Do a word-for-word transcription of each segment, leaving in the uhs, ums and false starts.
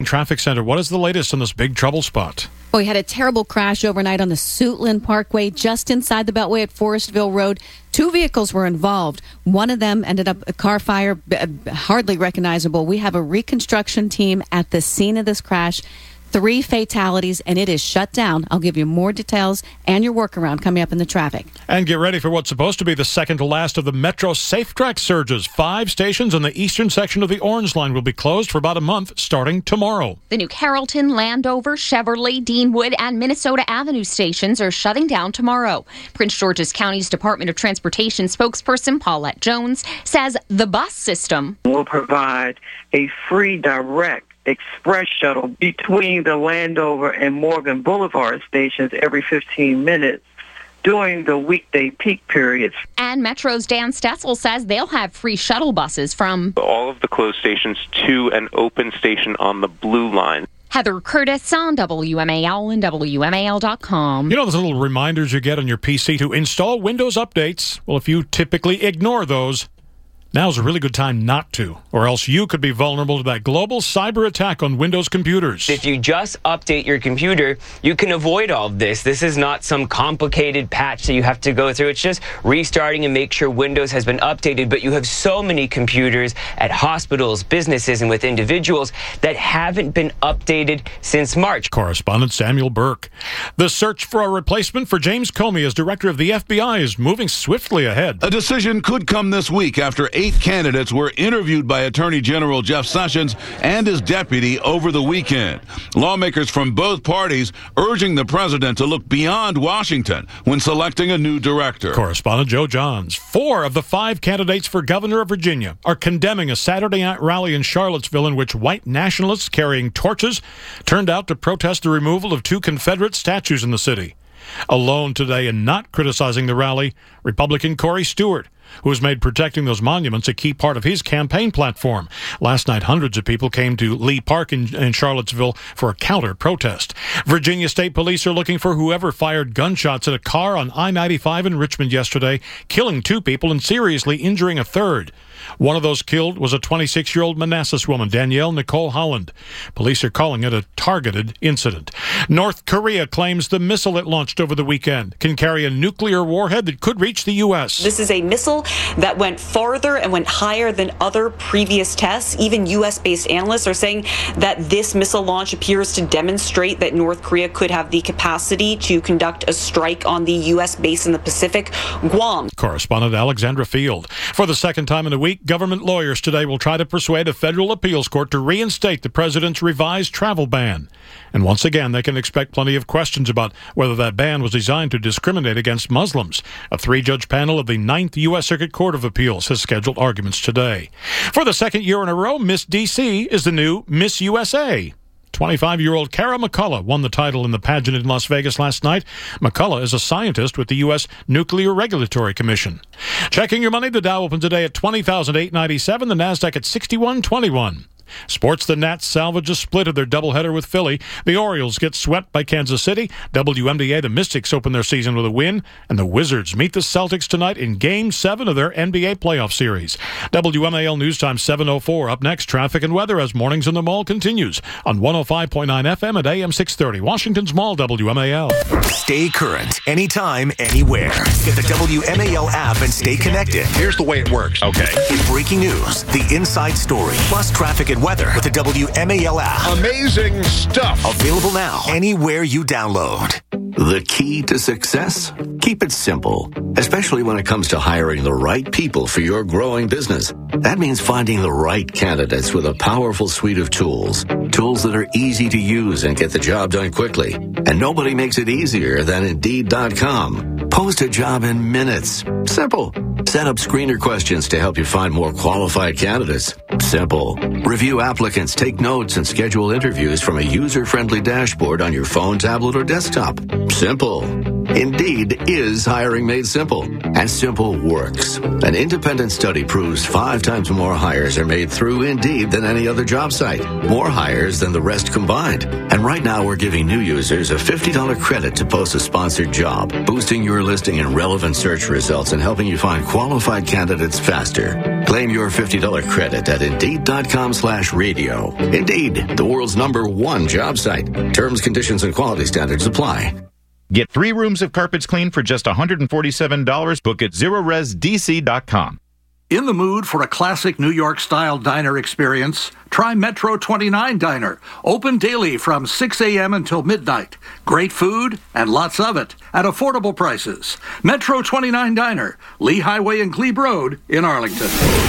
Traffic Center. What is the latest on this big trouble spot? Well, we had a terrible crash overnight on the Suitland Parkway just inside the Beltway at Forestville Road. Two vehicles were involved. One of them ended up a car fire, hardly recognizable. We have a reconstruction team at the scene of this crash. Three fatalities, and it is shut down. I'll give you more details and your workaround coming up in the traffic. And get ready for what's supposed to be the second to last of the Metro Safe Track surges. Five stations on the eastern section of the Orange Line will be closed for about a month, starting tomorrow. The new Carrollton, Landover, Cheverly, Deanwood, and Minnesota Avenue stations are shutting down tomorrow. Prince George's County's Department of Transportation spokesperson Paulette Jones says the bus system will provide a free direct express shuttle between the Landover and Morgan Boulevard stations every fifteen minutes during the weekday peak periods. And Metro's Dan Stetzel says they'll have free shuttle buses from all of the closed stations to an open station on the Blue Line. Heather Curtis on W M A L and W M A L dot com. You know those little reminders you get on your P C to install Windows updates? Well, if you typically ignore those, now's a really good time not to, or else you could be vulnerable to that global cyber attack on Windows computers. If you just update your computer, you can avoid all of this. This is not some complicated patch that you have to go through. It's just restarting and make sure Windows has been updated. But you have so many computers at hospitals, businesses, and with individuals that haven't been updated since March. Correspondent Samuel Burke. The search for a replacement for James Comey as director of the F B I is moving swiftly ahead. A decision could come this week after eight candidates were interviewed by Attorney General Jeff Sessions and his deputy over the weekend. Lawmakers from both parties urging the president to look beyond Washington when selecting a new director. Correspondent Joe Johns. Four of the five candidates for governor of Virginia are condemning a Saturday night rally in Charlottesville in which white nationalists carrying torches turned out to protest the removal of two Confederate statues in the city. Alone today and not criticizing the rally, Republican Corey Stewart, who has made protecting those monuments a key part of his campaign platform. Last night, hundreds of people came to Lee Park in, in Charlottesville for a counter-protest. Virginia State Police are looking for whoever fired gunshots at a car on I ninety-five in Richmond yesterday, killing two people and seriously injuring a third. One of those killed was a twenty-six-year-old Manassas woman, Danielle Nicole Holland. Police are calling it a targeted incident. North Korea claims the missile it launched over the weekend can carry a nuclear warhead that could reach the U S. This is a missile that went farther and went higher than other previous tests. Even U S-based analysts are saying that this missile launch appears to demonstrate that North Korea could have the capacity to conduct a strike on the U S base in the Pacific, Guam. Correspondent Alexandra Field. For the second time in a week, government lawyers today will try to persuade a federal appeals court to reinstate the president's revised travel ban. And once again, they can expect plenty of questions about whether that ban was designed to discriminate against Muslims. A three-judge panel of the Ninth U S Circuit Court of Appeals has scheduled arguments today. For the second year in a row, Miss D C is the new Miss U S A. twenty-five-year-old Kara McCullough won the title in the pageant in Las Vegas last night. McCullough is a scientist with the U S Nuclear Regulatory Commission. Checking your money, the Dow opens today at twenty thousand eight hundred ninety-seven, the NASDAQ at sixty-one twenty-one. Sports, the Nats salvage a split of their doubleheader with Philly. The Orioles get swept by Kansas City. W N B A, the Mystics open their season with a win. And the Wizards meet the Celtics tonight in Game seven of their N B A playoff series. W M A L News Time seven oh four. Up next, traffic and weather as Mornings in the Mall continues on one oh five point nine F M at A M six thirty. Washington's Mall, W M A L. Stay current, anytime, anywhere. Get the W M A L app and stay connected. Here's the way it works. Okay. Get breaking news, the inside story, plus traffic and weather with the W M A L app. Amazing stuff. Available now, anywhere you download. The key to success? Keep it simple, especially when it comes to hiring the right people for your growing business. That means finding the right candidates with a powerful suite of tools. Tools that are easy to use and get the job done quickly. And nobody makes it easier than Indeed dot com. Post a job in minutes. Simple. Set up screener questions to help you find more qualified candidates. Simple. Review applicants, take notes, and schedule interviews from a user-friendly dashboard on your phone, tablet, or desktop. Simple. Indeed is hiring made simple. And simple works. An independent study proves five times more hires are made through Indeed than any other job site. More hires than the rest combined. And right now we're giving new users a fifty dollars credit to post a sponsored job, boosting your listing in relevant search results and helping you find qualified candidates faster. Claim your fifty dollars credit at Indeed.com slash radio. Indeed, the world's number one job site. Terms, conditions, and quality standards apply. Get three rooms of carpets cleaned for just one hundred forty-seven dollars. Book at zero res d c dot com. In the mood for a classic New York-style diner experience? Try Metro twenty-nine Diner. Open daily from six a.m. until midnight. Great food and lots of it at affordable prices. Metro twenty-nine Diner, Lee Highway and Glebe Road in Arlington.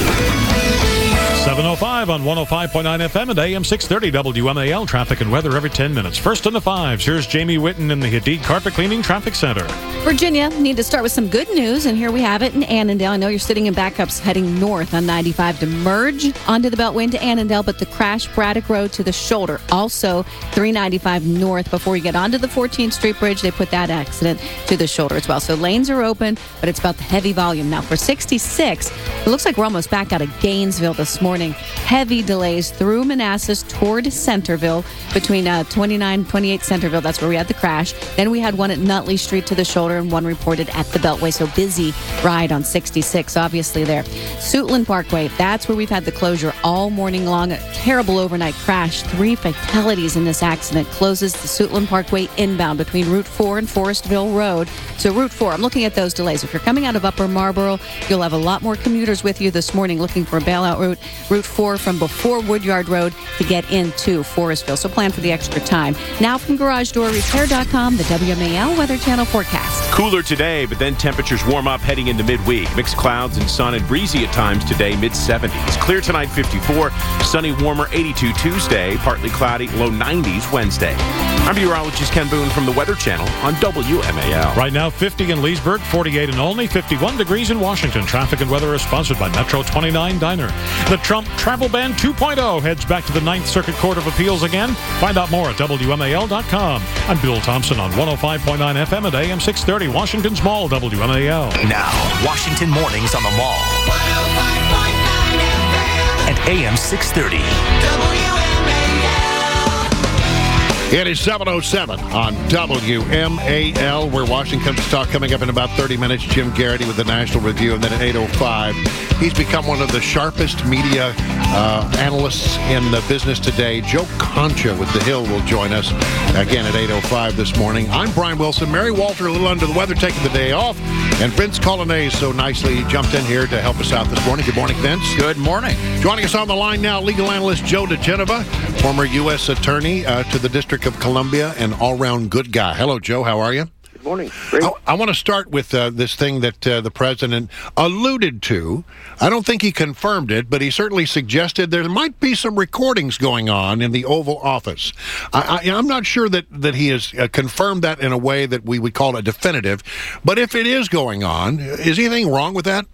seven oh five on one oh five point nine F M and A M six thirty W M A L. Traffic and weather every ten minutes. First in the fives, here's Jamie Whitten in the Hadid Carpet Cleaning Traffic Center. Virginia, need to start with some good news, and here we have it in Annandale. I know you're sitting in backups heading north on ninety-five to merge onto the Beltway into Annandale, but the crash Braddock Road to the shoulder. Also, three ninety-five north before you get onto the fourteenth Street Bridge. They put that accident to the shoulder as well. So lanes are open, but it's about the heavy volume. Now for sixty-six, it looks like we're almost back out of Gainesville this morning. Heavy delays through Manassas toward Centerville between uh, twenty-nine, twenty-eight Centerville. That's where we had the crash. Then we had one at Nutley Street to the shoulder and one reported at the Beltway. So busy ride on sixty-six, obviously there. Suitland Parkway, that's where we've had the closure all morning long. A terrible overnight crash. Three fatalities in this accident. Closes the Suitland Parkway inbound between Route four and Forestville Road. So Route four, I'm looking at those delays. If you're coming out of Upper Marlboro, you'll have a lot more commuters with you this morning looking for a bailout route. Route four from before Woodyard Road to get into Forestville. So plan for the extra time. Now from Garage Door Repair dot com, the W M A L Weather Channel forecast. Cooler today, but then temperatures warm up heading into midweek. Mixed clouds and sun and breezy at times today, mid seventies. Clear tonight, fifty-four. Sunny, warmer, eighty-two Tuesday. Partly cloudy, low nineties Wednesday. I'm meteorologist Ken Boone from the Weather Channel on W M A L. Right now, fifty in Leesburg, forty-eight in Olney, fifty-one degrees in Washington. Traffic and weather is sponsored by Metro twenty-nine Diner. The Trump Travel Ban two point oh heads back to the Ninth Circuit Court of Appeals again. Find out more at W M A L dot com. I'm Bill Thompson on one oh five point nine F M and A M six thirty, Washington's Mall, W M A L. Now, Washington Mornings on the Mall. one oh five point nine F M. And A M six thirty. W M A L. It is seven oh seven on W M A L, where Washington comes to talk. Coming up in about thirty minutes, Jim Garrity with the National Review, and then at eight oh five, he's become one of the sharpest media uh, analysts in the business today. Joe Concha with The Hill will join us again at eight oh five this morning. I'm Brian Wilson. Mary Walter, a little under the weather, taking the day off. And Vince Colonnese so nicely jumped in here to help us out this morning. Good morning, Vince. Good morning. Joining us on the line now, legal analyst Joe DeGenova, former U S attorney uh, to the District of Columbia, and all-round good guy. Hello, Joe. How are you? Good morning. Great. I, I want to start with uh, this thing that uh, the president alluded to. I don't think he confirmed it, but he certainly suggested there might be some recordings going on in the Oval Office. I, I, I'm not sure that, that he has uh, confirmed that in a way that we would call it definitive, but if it is going on, is anything wrong with that?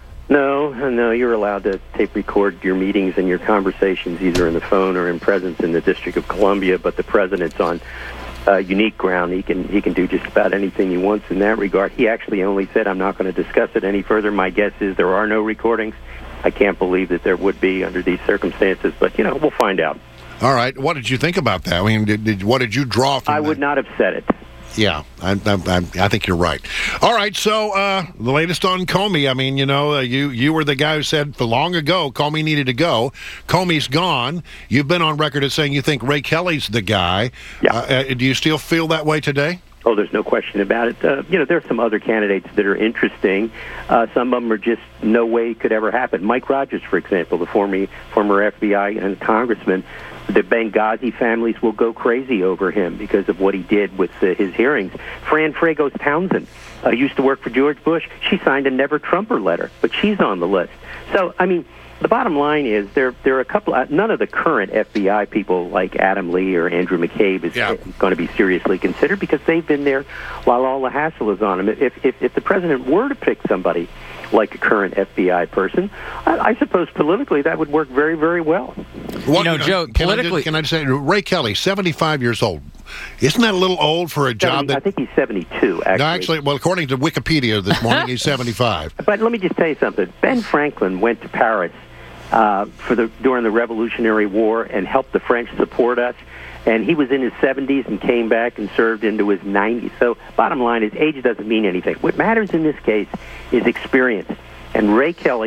No, no, you're allowed to tape record your meetings and your conversations either in the phone or in presence in the District of Columbia, but the president's on Uh, unique ground. He can he can do just about anything he wants in that regard. He actually only said, I'm not going to discuss it any further. My guess is there are no recordings. I can't believe that there would be under these circumstances, but, you know, we'll find out. All right. What did you think about that? I mean, did, did, what did you draw from I that? would not have said it. Yeah, I, I, I think you're right. All right, so uh, the latest on Comey. I mean, you know, uh, you you were the guy who said for long ago Comey needed to go. Comey's gone. You've been on record as saying you think Ray Kelly's the guy. Yeah. Uh, uh, do you still feel that way today? Oh, there's no question about it. Uh, you know, there's some other candidates that are interesting. Uh, some of them are just no way could ever happen. Mike Rogers, for example, the former former F B I and congressman. The Benghazi families will go crazy over him because of what he did with uh, his hearings. Fran Fragos Townsend uh, used to work for George Bush. She signed a Never Trumper letter, but she's on the list. So, I mean, the bottom line is there there are a couple, uh, none of the current F B I people like Adam Lee or Andrew McCabe is yeah. going to be seriously considered because they've been there while all the hassle is on them. If, if, if the president were to pick somebody like a current F B I person, I, I suppose politically that would work very, very well. What, you know, Joe, can politically... I, just, can I just say, Ray Kelly, seventy-five years old. Isn't that a little old for a job seventy, that... I think he's seventy-two, actually. No, actually, well, according to Wikipedia this morning, he's seventy-five. But let me just tell you something. Ben Franklin went to Paris uh, for the during the Revolutionary War and helped the French support us. And he was in his seventies and came back and served into his nineties. So bottom line is age doesn't mean anything. What matters in this case is experience. And Ray Kelly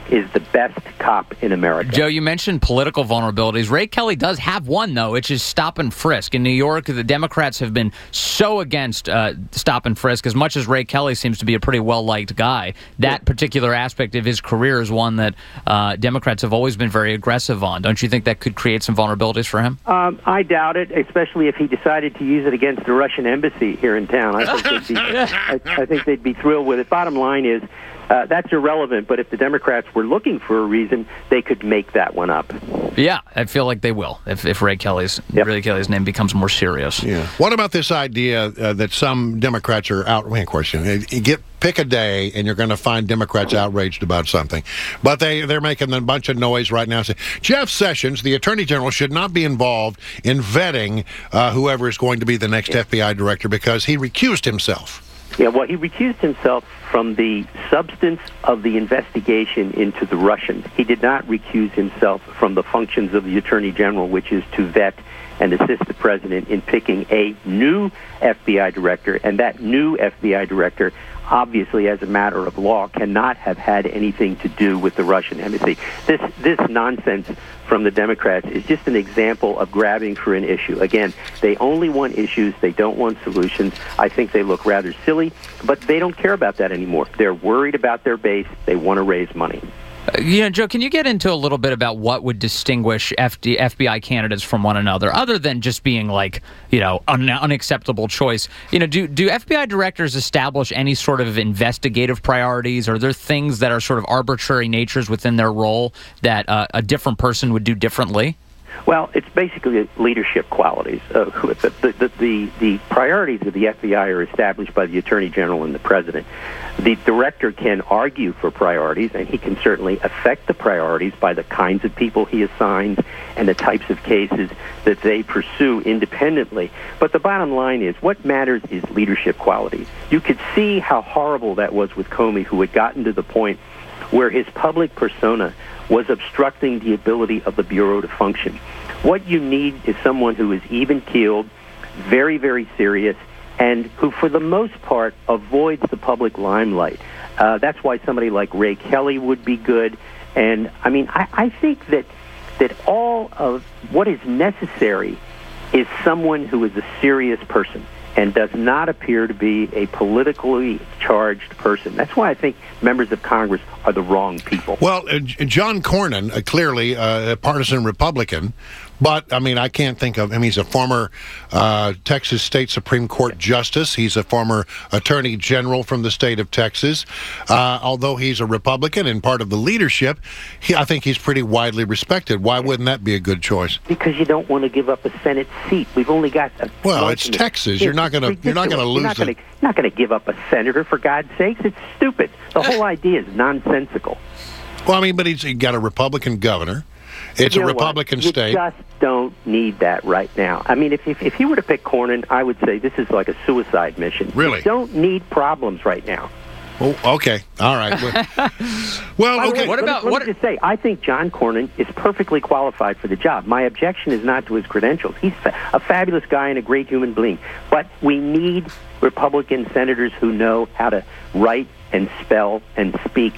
is the best cop in America. Joe, you mentioned political vulnerabilities. Ray Kelly does have one, though, which is stop and frisk. In New York, the Democrats have been so against uh, stop and frisk. As much as Ray Kelly seems to be a pretty well-liked guy, that particular aspect of his career is one that uh, Democrats have always been very aggressive on. Don't you think that could create some vulnerabilities for him? Um, I doubt it, especially if he decided to use it against the Russian embassy here in town. I think they'd be, I, I think they'd be thrilled with it. Bottom line is, Uh, that's irrelevant, but if the Democrats were looking for a reason, they could make that one up. Yeah, I feel like they will if, if Ray Kelly's yep. Ray Kelly's name becomes more serious. Yeah. What about this idea uh, that some Democrats are out? Of course, you, know, you get pick a day, and you're going to find Democrats outraged about something, but they they're making a bunch of noise right now. Saying Jeff Sessions, the Attorney General, should not be involved in vetting uh, whoever is going to be the next yeah. F B I director because he recused himself. Yeah, well, he recused himself from the substance of the investigation into the Russians. He did not recuse himself from the functions of the Attorney General, which is to vet and assist the President in picking a new F B I director, and that new F B I director, obviously, as a matter of law, cannot have had anything to do with the Russian embassy. This this nonsense from the Democrats is just an example of grabbing for an issue. Again, they only want issues. They don't want solutions. I think they look rather silly, but they don't care about that anymore. They're worried about their base. They want to raise money. Uh, you know, Joe, can you get into a little bit about what would distinguish F D, F B I candidates from one another, other than just being like, you know, an unacceptable choice? You know, do do F B I directors establish any sort of investigative priorities? Are there things that are sort of arbitrary natures within their role that uh, a different person would do differently? Well, it's basically leadership qualities. Uh, the, the, the, the priorities of the F B I are established by the Attorney General and the President. The director can argue for priorities, and he can certainly affect the priorities by the kinds of people he assigns and the types of cases that they pursue independently. But the bottom line is, what matters is leadership qualities. You could see how horrible that was with Comey, who had gotten to the point where his public persona was obstructing the ability of the Bureau to function. What you need is someone who is even-keeled, very, very serious, and who, for the most part, avoids the public limelight. Uh, that's why somebody like Ray Kelly would be good. And, I mean, I, I think that that all of what is necessary is someone who is a serious person and does not appear to be a politically charged person. That's why I think members of Congress are the wrong people. Well, uh, John Cornyn, uh, clearly uh, a partisan Republican, but, I mean, I can't think of him. He's a former uh, Texas State Supreme Court Justice. He's a former Attorney General from the state of Texas. Uh, although he's a Republican and part of the leadership, he, I think he's pretty widely respected. Why wouldn't that be a good choice? Because you don't want to give up a Senate seat. We've only got a Well, it's Texas. You're not going to you're not going to lose You're not gonna, not going to give up a senator, for God's sakes. It's stupid. The whole idea is nonsensical. Well, I mean, but he's he got a Republican governor. It's you a know Republican what? state. You just don't need that right now. I mean, if, if if he were to pick Cornyn, I would say this is like a suicide mission. Really? You don't need problems right now. Oh, okay. All right. Well, well okay. Way, what about... Let me, what... let me just say, I think John Cornyn is perfectly qualified for the job. My objection is not to his credentials. He's a fabulous guy and a great human being. But we need Republican senators who know how to write and spell and speak.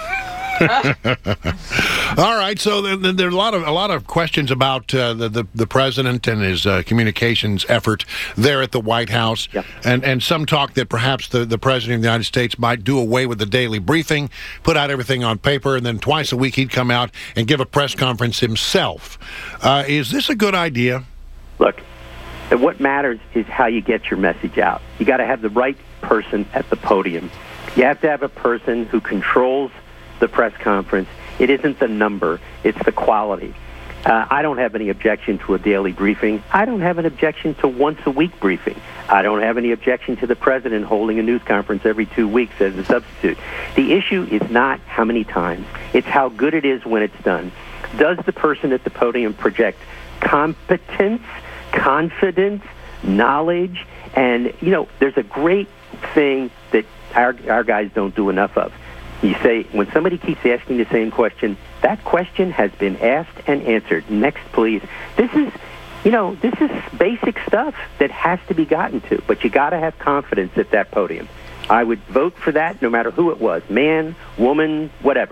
All right, so then, then there are a lot of a lot of questions about uh, the, the the president and his uh, communications effort there at the White House, yep. and and some talk that perhaps the, the president of the United States might do away with the daily briefing, put out everything on paper, and then twice a week he'd come out and give a press conference himself. Uh, is this a good idea? Look, what matters is how you get your message out. You got to have the right person at the podium. You have to have a person who controls the press conference. It isn't the number, it's the quality. Uh, I don't have any objection to a daily briefing. I don't have an objection to once a week briefing. I don't have any objection to the president holding a news conference every two weeks as a substitute. The issue is not how many times, it's how good it is when it's done. Does the person at the podium project competence, confidence, knowledge? And, you know, there's a great thing that our, our guys don't do enough of. You say, when somebody keeps asking the same question, that question has been asked and answered. Next, please. This is, you know, this is basic stuff that has to be gotten to, but you got to have confidence at that podium. I would vote for that no matter who it was, man, woman, whatever.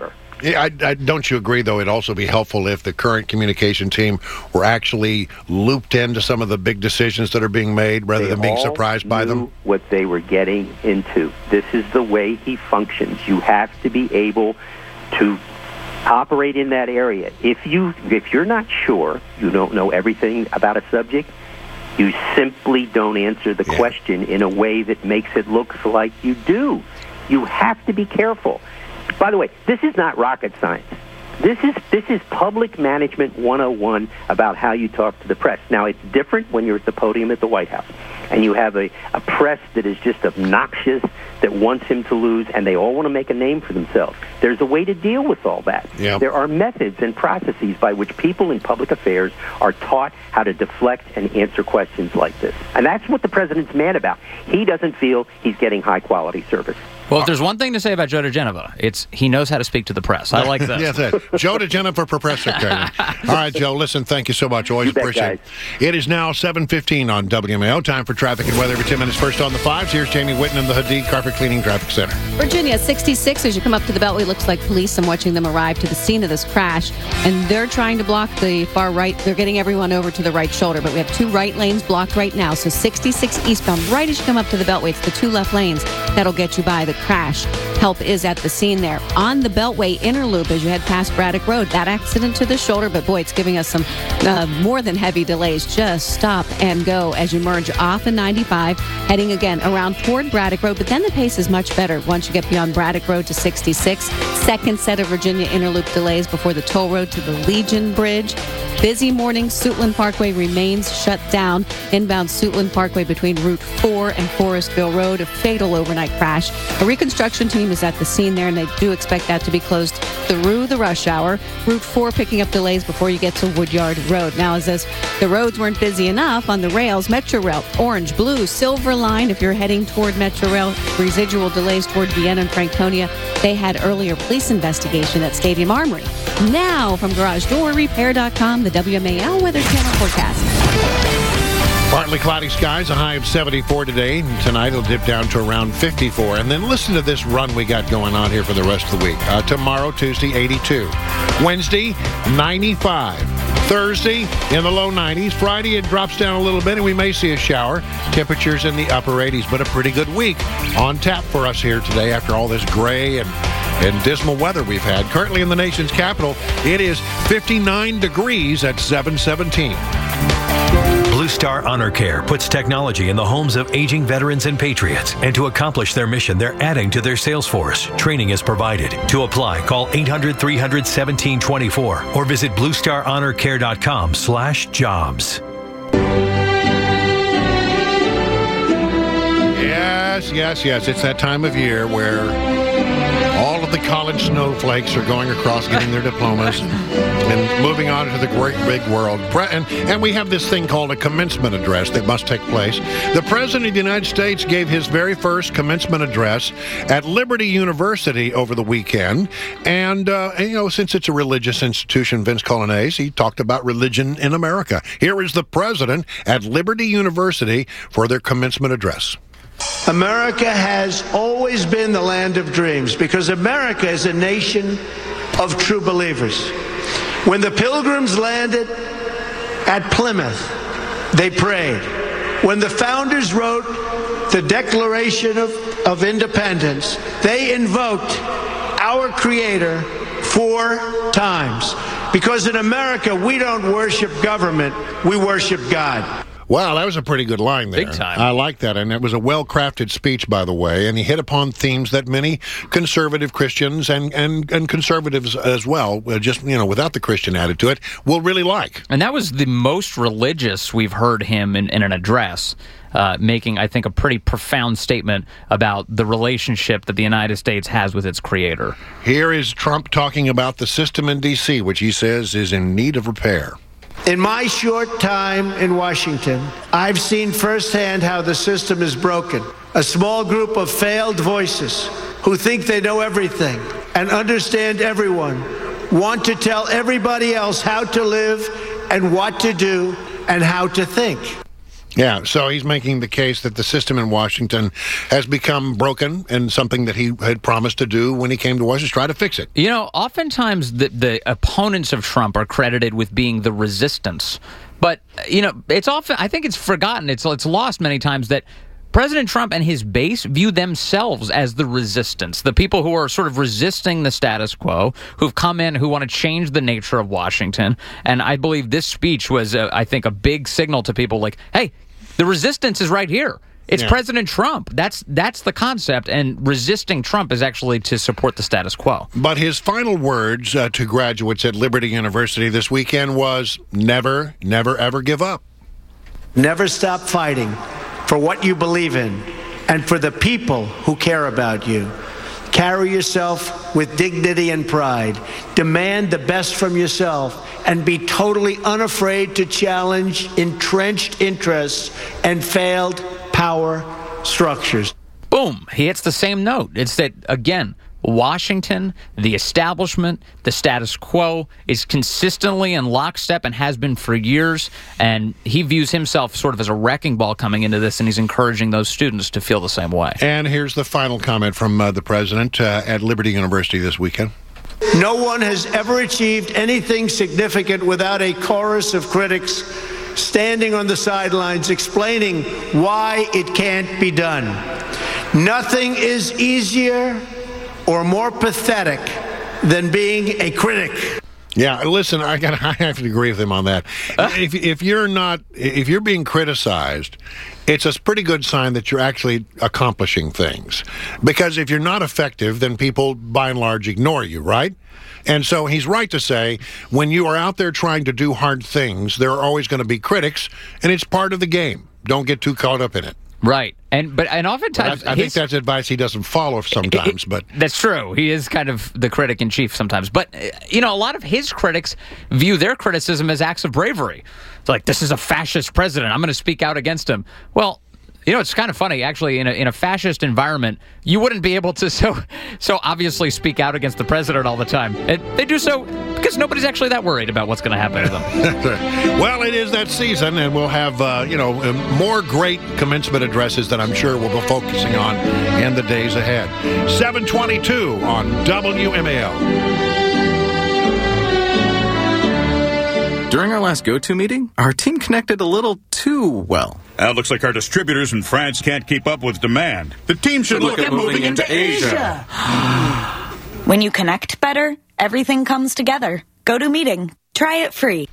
Yeah, I, I, don't you agree, though, it'd also be helpful if the current communication team were actually looped into some of the big decisions that are being made rather they than being all surprised by knew them? What they were getting into. This is the way he functions. You have to be able to operate in that area. If you if you're not sure, you don't know everything about a subject, you simply don't answer the yeah. question in a way that makes it look like you do. You have to be careful. By the way, this is not rocket science. This is this is public management one oh one about how you talk to the press. Now, it's different when you're at the podium at the White House and you have a, a press that is just obnoxious, that wants him to lose, and they all want to make a name for themselves. There's a way to deal with all that. Yep. There are methods and processes by which people in public affairs are taught how to deflect and answer questions like this. And that's what the president's mad about. He doesn't feel he's getting high-quality service. Well, if there's one thing to say about Joe DeGenova, it's he knows how to speak to the press. I like that. Yes, it. Joe DeGenova for press secretary. All right, Joe, listen, thank you so much. Always you bet, appreciate guys. it. It is now seven fifteen on W M A O. Time for traffic and weather every ten minutes. First on the fives, here's Jamie Whitten in the Hadid Carpet Cleaning Traffic Center. Virginia, sixty-six. As you come up to the Beltway, looks like police. I'm watching them arrive to the scene of this crash, and they're trying to block the far right. They're getting everyone over to the right shoulder, but we have two right lanes blocked right now. So sixty-six eastbound, right as you come up to the Beltway, it's the two left lanes that'll get you by the crash. Help is at the scene there. On the Beltway inner loop, as you head past Braddock Road, that accident to the shoulder, but boy, it's giving us some uh, more than heavy delays. Just stop and go as you merge off of ninety-five, heading again around toward Braddock Road, but then the pace is much better once you get beyond Braddock Road to sixty-six. Second set of Virginia inner loop delays before the toll road to the Legion Bridge. Busy morning. Suitland Parkway remains shut down. Inbound Suitland Parkway between Route four and Forestville Road. A fatal overnight crash. A reconstruction team is at the scene there, and they do expect that to be closed through the rush hour. Route four picking up delays before you get to Woodyard Road. Now, as this, the roads weren't busy enough on the rails, Metro Rail, orange, blue, silver line, if you're heading toward Metro Rail, residual delays toward Vienna and Franconia. They had earlier police investigation at Stadium Armory. Now, from Garage Door Repair dot com, the W M A L Weather Channel forecast. Partly cloudy skies, a high of seventy-four today. And tonight it'll dip down to around fifty-four. And then listen to this run we got going on here for the rest of the week. Uh, tomorrow, Tuesday, eighty-two. Wednesday, ninety-five. Thursday, in the low nineties. Friday, it drops down a little bit, and we may see a shower. Temperatures in the upper eighties, but a pretty good week on tap for us here today after all this gray and and dismal weather we've had. Currently in the nation's capital, it is fifty-nine degrees at seven seventeen. Blue Star Honor Care puts technology in the homes of aging veterans and patriots. And to accomplish their mission, they're adding to their sales force. Training is provided. To apply, call eight hundred, three hundred, seventeen twenty-four or visit blue star honor care dot com slash jobs. Yes, yes, yes. It's that time of year where all of the college snowflakes are going across getting their diplomas and, and moving on into the great big world. And, and we have this thing called a commencement address that must take place. The President of the United States gave his very first commencement address at Liberty University over the weekend. And, uh, and you know, since it's a religious institution, Vince Colonnese, he talked about religion in America. Here is the President at Liberty University for their commencement address. America has always been the land of dreams because America is a nation of true believers. When the Pilgrims landed at Plymouth, they prayed. When the founders wrote the Declaration of, of Independence, they invoked our Creator four times. Because in America, we don't worship government, we worship God. Wow, that was a pretty good line there. Big time. I like that, and it was a well-crafted speech, by the way, and he hit upon themes that many conservative Christians and, and, and conservatives as well, uh, just, you know, without the Christian added to it, will really like. And that was the most religious we've heard him in, in an address, uh, making, I think, a pretty profound statement about the relationship that the United States has with its creator. Here is Trump talking about the system in D C, which he says is in need of repair. In my short time in Washington, I've seen firsthand how the system is broken. A small group of failed voices who think they know everything and understand everyone want to tell everybody else how to live and what to do and how to think. Yeah, so he's making the case that the system in Washington has become broken and something that he had promised to do when he came to Washington, try to fix it. You know, oftentimes the, the opponents of Trump are credited with being the resistance. But, you know, it's often, I think it's forgotten, it's, it's lost many times that President Trump and his base view themselves as the resistance, the people who are sort of resisting the status quo, who've come in, who want to change the nature of Washington. And I believe this speech was, uh, I think, a big signal to people like, hey, the resistance is right here. It's yeah. President Trump. That's that's the concept, and resisting Trump is actually to support the status quo. But his final words uh, to graduates at Liberty University this weekend was, never, never, ever give up. Never stop fighting for what you believe in and for the people who care about you. Carry yourself with dignity and pride. Demand the best from yourself and be totally unafraid to challenge entrenched interests and failed power structures. Boom. He hits the same note. It's that, again, Washington, the establishment, the status quo is consistently in lockstep and has been for years. And he views himself sort of as a wrecking ball coming into this, and he's encouraging those students to feel the same way. And here's the final comment from uh, the president uh, at Liberty University this weekend. No one has ever achieved anything significant without a chorus of critics standing on the sidelines explaining why it can't be done. Nothing is easier or more pathetic than being a critic. Yeah, listen, I got I have to agree with him on that. Uh, if if you're not if you're being criticized, it's a pretty good sign that you're actually accomplishing things. Because if you're not effective, then people by and large ignore you, right? And so he's right to say when you are out there trying to do hard things, there are always going to be critics, and it's part of the game. Don't get too caught up in it. Right, and but and oftentimes I, I his, think that's advice he doesn't follow sometimes. But that's true. He is kind of the critic in chief sometimes. But you know, a lot of his critics view their criticism as acts of bravery. It's like, this is a fascist president, I'm going to speak out against him. Well, you know, it's kind of funny, actually, in a, in a fascist environment, you wouldn't be able to so so obviously speak out against the president all the time. And they do so because nobody's actually that worried about what's going to happen to them. Well, it is that season, and we'll have, uh, you know, more great commencement addresses that I'm sure we'll be focusing on in the days ahead. seven twenty-two on W M A L. During our last go-to meeting, our team connected a little too well. Uh, looks like our distributors in France can't keep up with demand. The team should look, look at, at moving, moving into, into Asia. Asia. When you connect better, everything comes together. GoToMeeting. Try it free.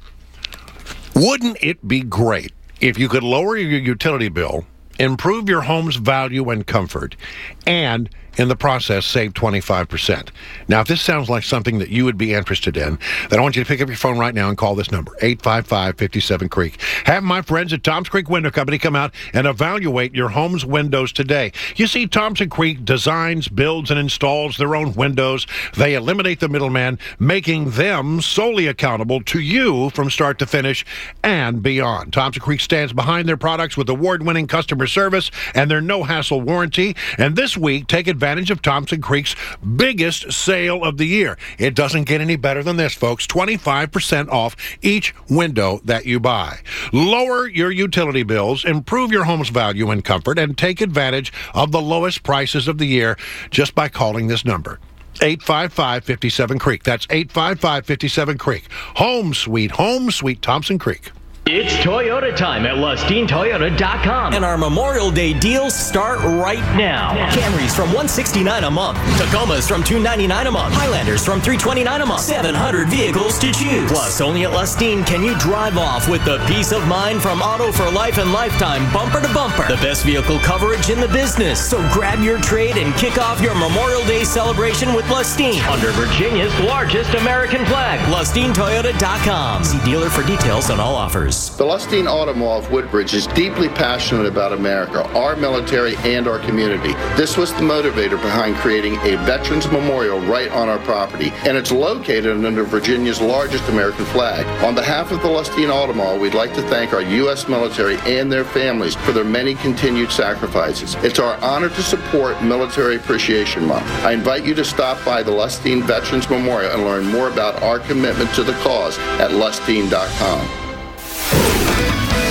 Wouldn't it be great if you could lower your utility bill, improve your home's value and comfort, and in the process, save twenty-five percent. Now, if this sounds like something that you would be interested in, then I want you to pick up your phone right now and call this number, eight five five, five seven, creek. Have my friends at Tom's Creek Window Company come out and evaluate your home's windows today. You see, Thompson Creek designs, builds, and installs their own windows. They eliminate the middleman, making them solely accountable to you from start to finish and beyond. Thompson Creek stands behind their products with award-winning customer service and their no-hassle warranty. And this week, take advantage of Thompson Creek's biggest sale of the year. It doesn't get any better than this, folks. twenty-five percent off each window that you buy. Lower your utility bills, improve your home's value and comfort, and take advantage of the lowest prices of the year just by calling this number. eight five five, five seven, creek. That's eight five five, five seven, creek. Home sweet, home sweet Thompson Creek. It's Toyota time at Lustine Toyota dot com. And our Memorial Day deals start right now. Camrys from one hundred sixty-nine dollars a month. Tacomas from two hundred ninety-nine dollars a month. Highlanders from three hundred twenty-nine dollars a month. seven hundred vehicles to choose. Plus, only at Lustine can you drive off with the peace of mind from Auto for Life and Lifetime bumper to bumper. The best vehicle coverage in the business. So grab your trade and kick off your Memorial Day celebration with Lustine under Virginia's largest American flag. Lustine Toyota dot com. See dealer for details on all offers. The Lustine Auto Mall of Woodbridge is deeply passionate about America, our military, and our community. This was the motivator behind creating a Veterans Memorial right on our property, and it's located under Virginia's largest American flag. On behalf of the Lustine Auto Mall, we'd like to thank our U S military and their families for their many continued sacrifices. It's our honor to support Military Appreciation Month. I invite you to stop by the Lustine Veterans Memorial and learn more about our commitment to the cause at Lustine dot com.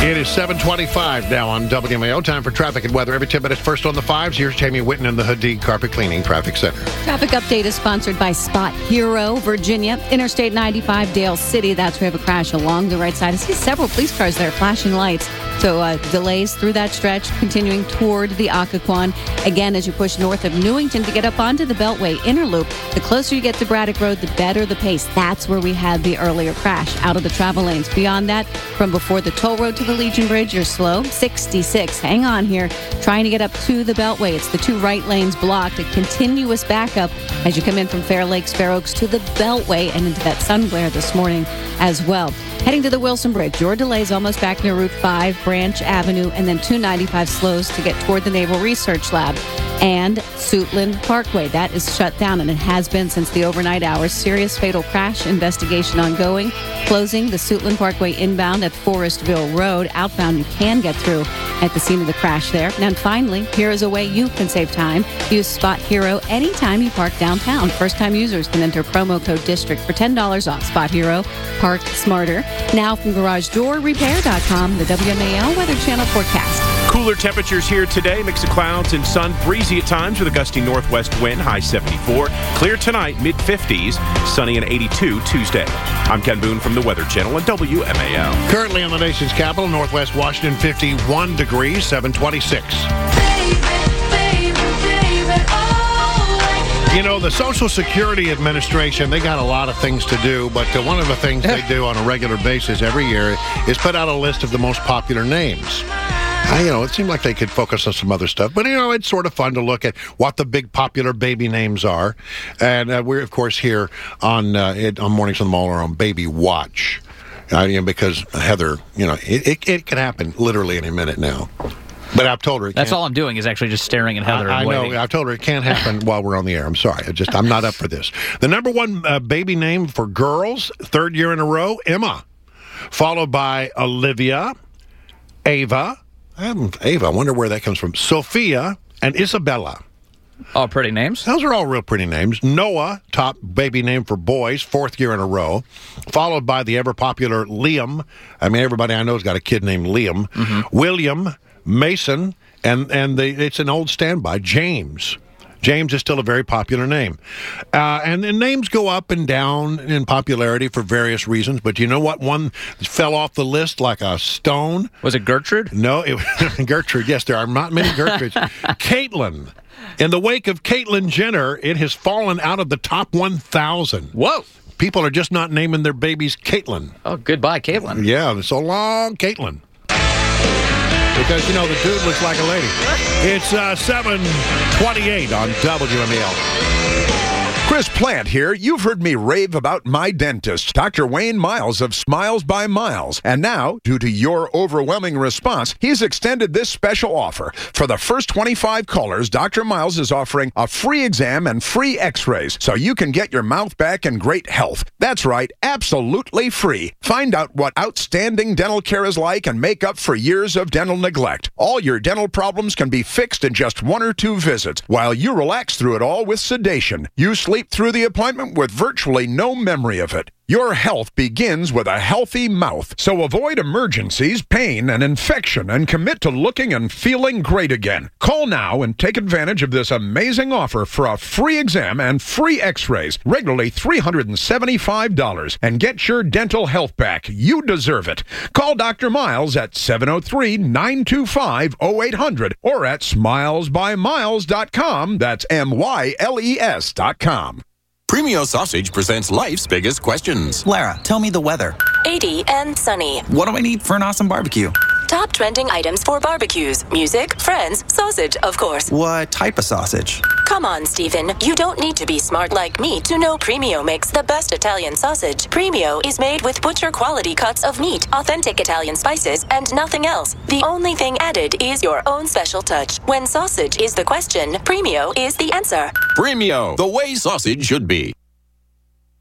It is seven twenty-five now on W M A O. Time for traffic and weather. Every ten minutes, first on the fives. Here's Jamie Whitten in the Hadid Carpet Cleaning Traffic Center. Traffic update is sponsored by Spot Hero, Virginia. Interstate ninety-five, Dale City. That's where we have a crash along the right side. I see several police cars there flashing lights. So uh, delays through that stretch, continuing toward the Occoquan. Again, as you push north of Newington to get up onto the Beltway Inner Loop, the closer you get to Braddock Road, the better the pace. That's where we had the earlier crash, out of the travel lanes. Beyond that, from before the toll road to the Legion Bridge, you're slow. sixty-six. Hang on here. Trying to get up to the Beltway. It's the two right lanes blocked. A continuous backup as you come in from Fair Lakes, Fair Oaks to the Beltway and into that sun glare this morning as well. Heading to the Wilson Bridge, your delays almost back near Route five, Branch Avenue, and then two ninety-five slows to get toward the Naval Research Lab. And Suitland Parkway, that is shut down, and it has been since the overnight hours. Serious fatal crash investigation ongoing. Closing the Suitland Parkway inbound at Forestville Road. Outbound, you can get through at the scene of the crash there. And finally, here is a way you can save time. Use Spot Hero anytime you park downtown. First-time users can enter promo code DISTRICT for ten dollars off. Spot Hero, park smarter. Now from Garage Door Repair dot com, the W M A L Weather Channel forecast. Cooler temperatures here today. Mix of clouds and sun. Breezy at times with a gusty northwest wind. High seventy-four. Clear tonight. Mid fifties. Sunny and eighty-two Tuesday. I'm Ken Boone from the Weather Channel and W M A L. Currently in the nation's capital, Northwest Washington, fifty-one degrees, seven twenty-six. You know, the Social Security Administration, they got a lot of things to do, but uh, one of the things they do on a regular basis every year is put out a list of the most popular names. I, you know, it seemed like they could focus on some other stuff, but, you know, it's sort of fun to look at what the big popular baby names are. And uh, we're, of course, here on uh, it, on Mornings on the Mall or on Baby Watch. Uh, you know, because Heather, you know, it, it, it can happen literally any minute now. But I've told her it That's can't. all I'm doing is actually just staring at Heather I, and I waiting. know. I've told her it can't happen while we're on the air. I'm sorry. I just, I'm not up for this. The number one uh, baby name for girls, third year in a row, Emma. Followed by Olivia, Ava. I haven't, Ava, I wonder where that comes from. Sophia and Isabella. All pretty names. Those are all real pretty names. Noah, top baby name for boys, fourth year in a row. Followed by the ever-popular Liam. I mean, everybody I know has got a kid named Liam. Mm-hmm. William, Mason, and, and the, it's an old standby, James. James is still a very popular name. Uh, and the names go up and down in popularity for various reasons, but you know what? One fell off the list like a stone. Was it Gertrude? No, it was Gertrude. Yes, there are not many Gertrudes. Caitlin. In the wake of Caitlyn Jenner, it has fallen out of the top one thousand. Whoa. People are just not naming their babies Caitlin. Oh, goodbye, Caitlin. Yeah, so long, Caitlin. Because, you know, the dude looks like a lady. It's uh, seven twenty-eight on W M A L. Chris Plant here. You've heard me rave about my dentist, Doctor Wayne Miles of Smiles by Miles. And now, due to your overwhelming response, he's extended this special offer. For the first twenty-five callers, Doctor Miles is offering a free exam and free x-rays so you can get your mouth back in great health. That's right, absolutely free. Find out what outstanding dental care is like and make up for years of dental neglect. All your dental problems can be fixed in just one or two visits while you relax through it all with sedation. You sleep through the appointment with virtually no memory of it. Your health begins with a healthy mouth, so avoid emergencies, pain, and infection, and commit to looking and feeling great again. Call now and take advantage of this amazing offer for a free exam and free x-rays, regularly three hundred seventy-five dollars, and get your dental health back. You deserve it. Call Doctor Miles at seven oh three, nine two five, oh eight hundred or at smiles by miles dot com. That's M Y L E S dot com. Premio Sausage presents life's biggest questions. Lara, tell me the weather. eighty and sunny. What do I need for an awesome barbecue? Top trending items for barbecues. Music, friends, sausage, of course. What type of sausage? Come on, Stephen. You don't need to be smart like me to know Premio makes the best Italian sausage. Premio is made with butcher quality cuts of meat, authentic Italian spices, and nothing else. The only thing added is your own special touch. When sausage is the question, Premio is the answer. Premio, the way sausage should be.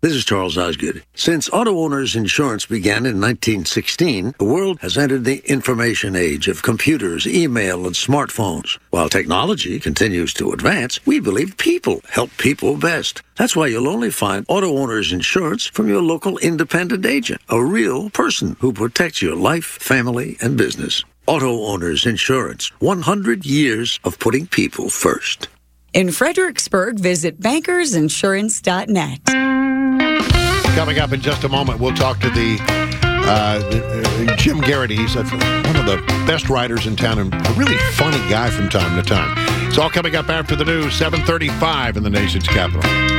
This is Charles Osgood. Since auto owners insurance began in nineteen sixteen, the world has entered the information age of computers, email, and smartphones. While technology continues to advance, we believe people help people best. That's why you'll only find auto owners insurance from your local independent agent, a real person who protects your life, family, and business. Auto owners insurance, one hundred years of putting people first. In Fredericksburg, visit bankers insurance dot net. Coming up in just a moment, we'll talk to the, uh, the uh, Jim Garrity. He's a, one of the best writers in town and a really funny guy from time to time. It's all coming up after the news, seven thirty-five in the nation's capital.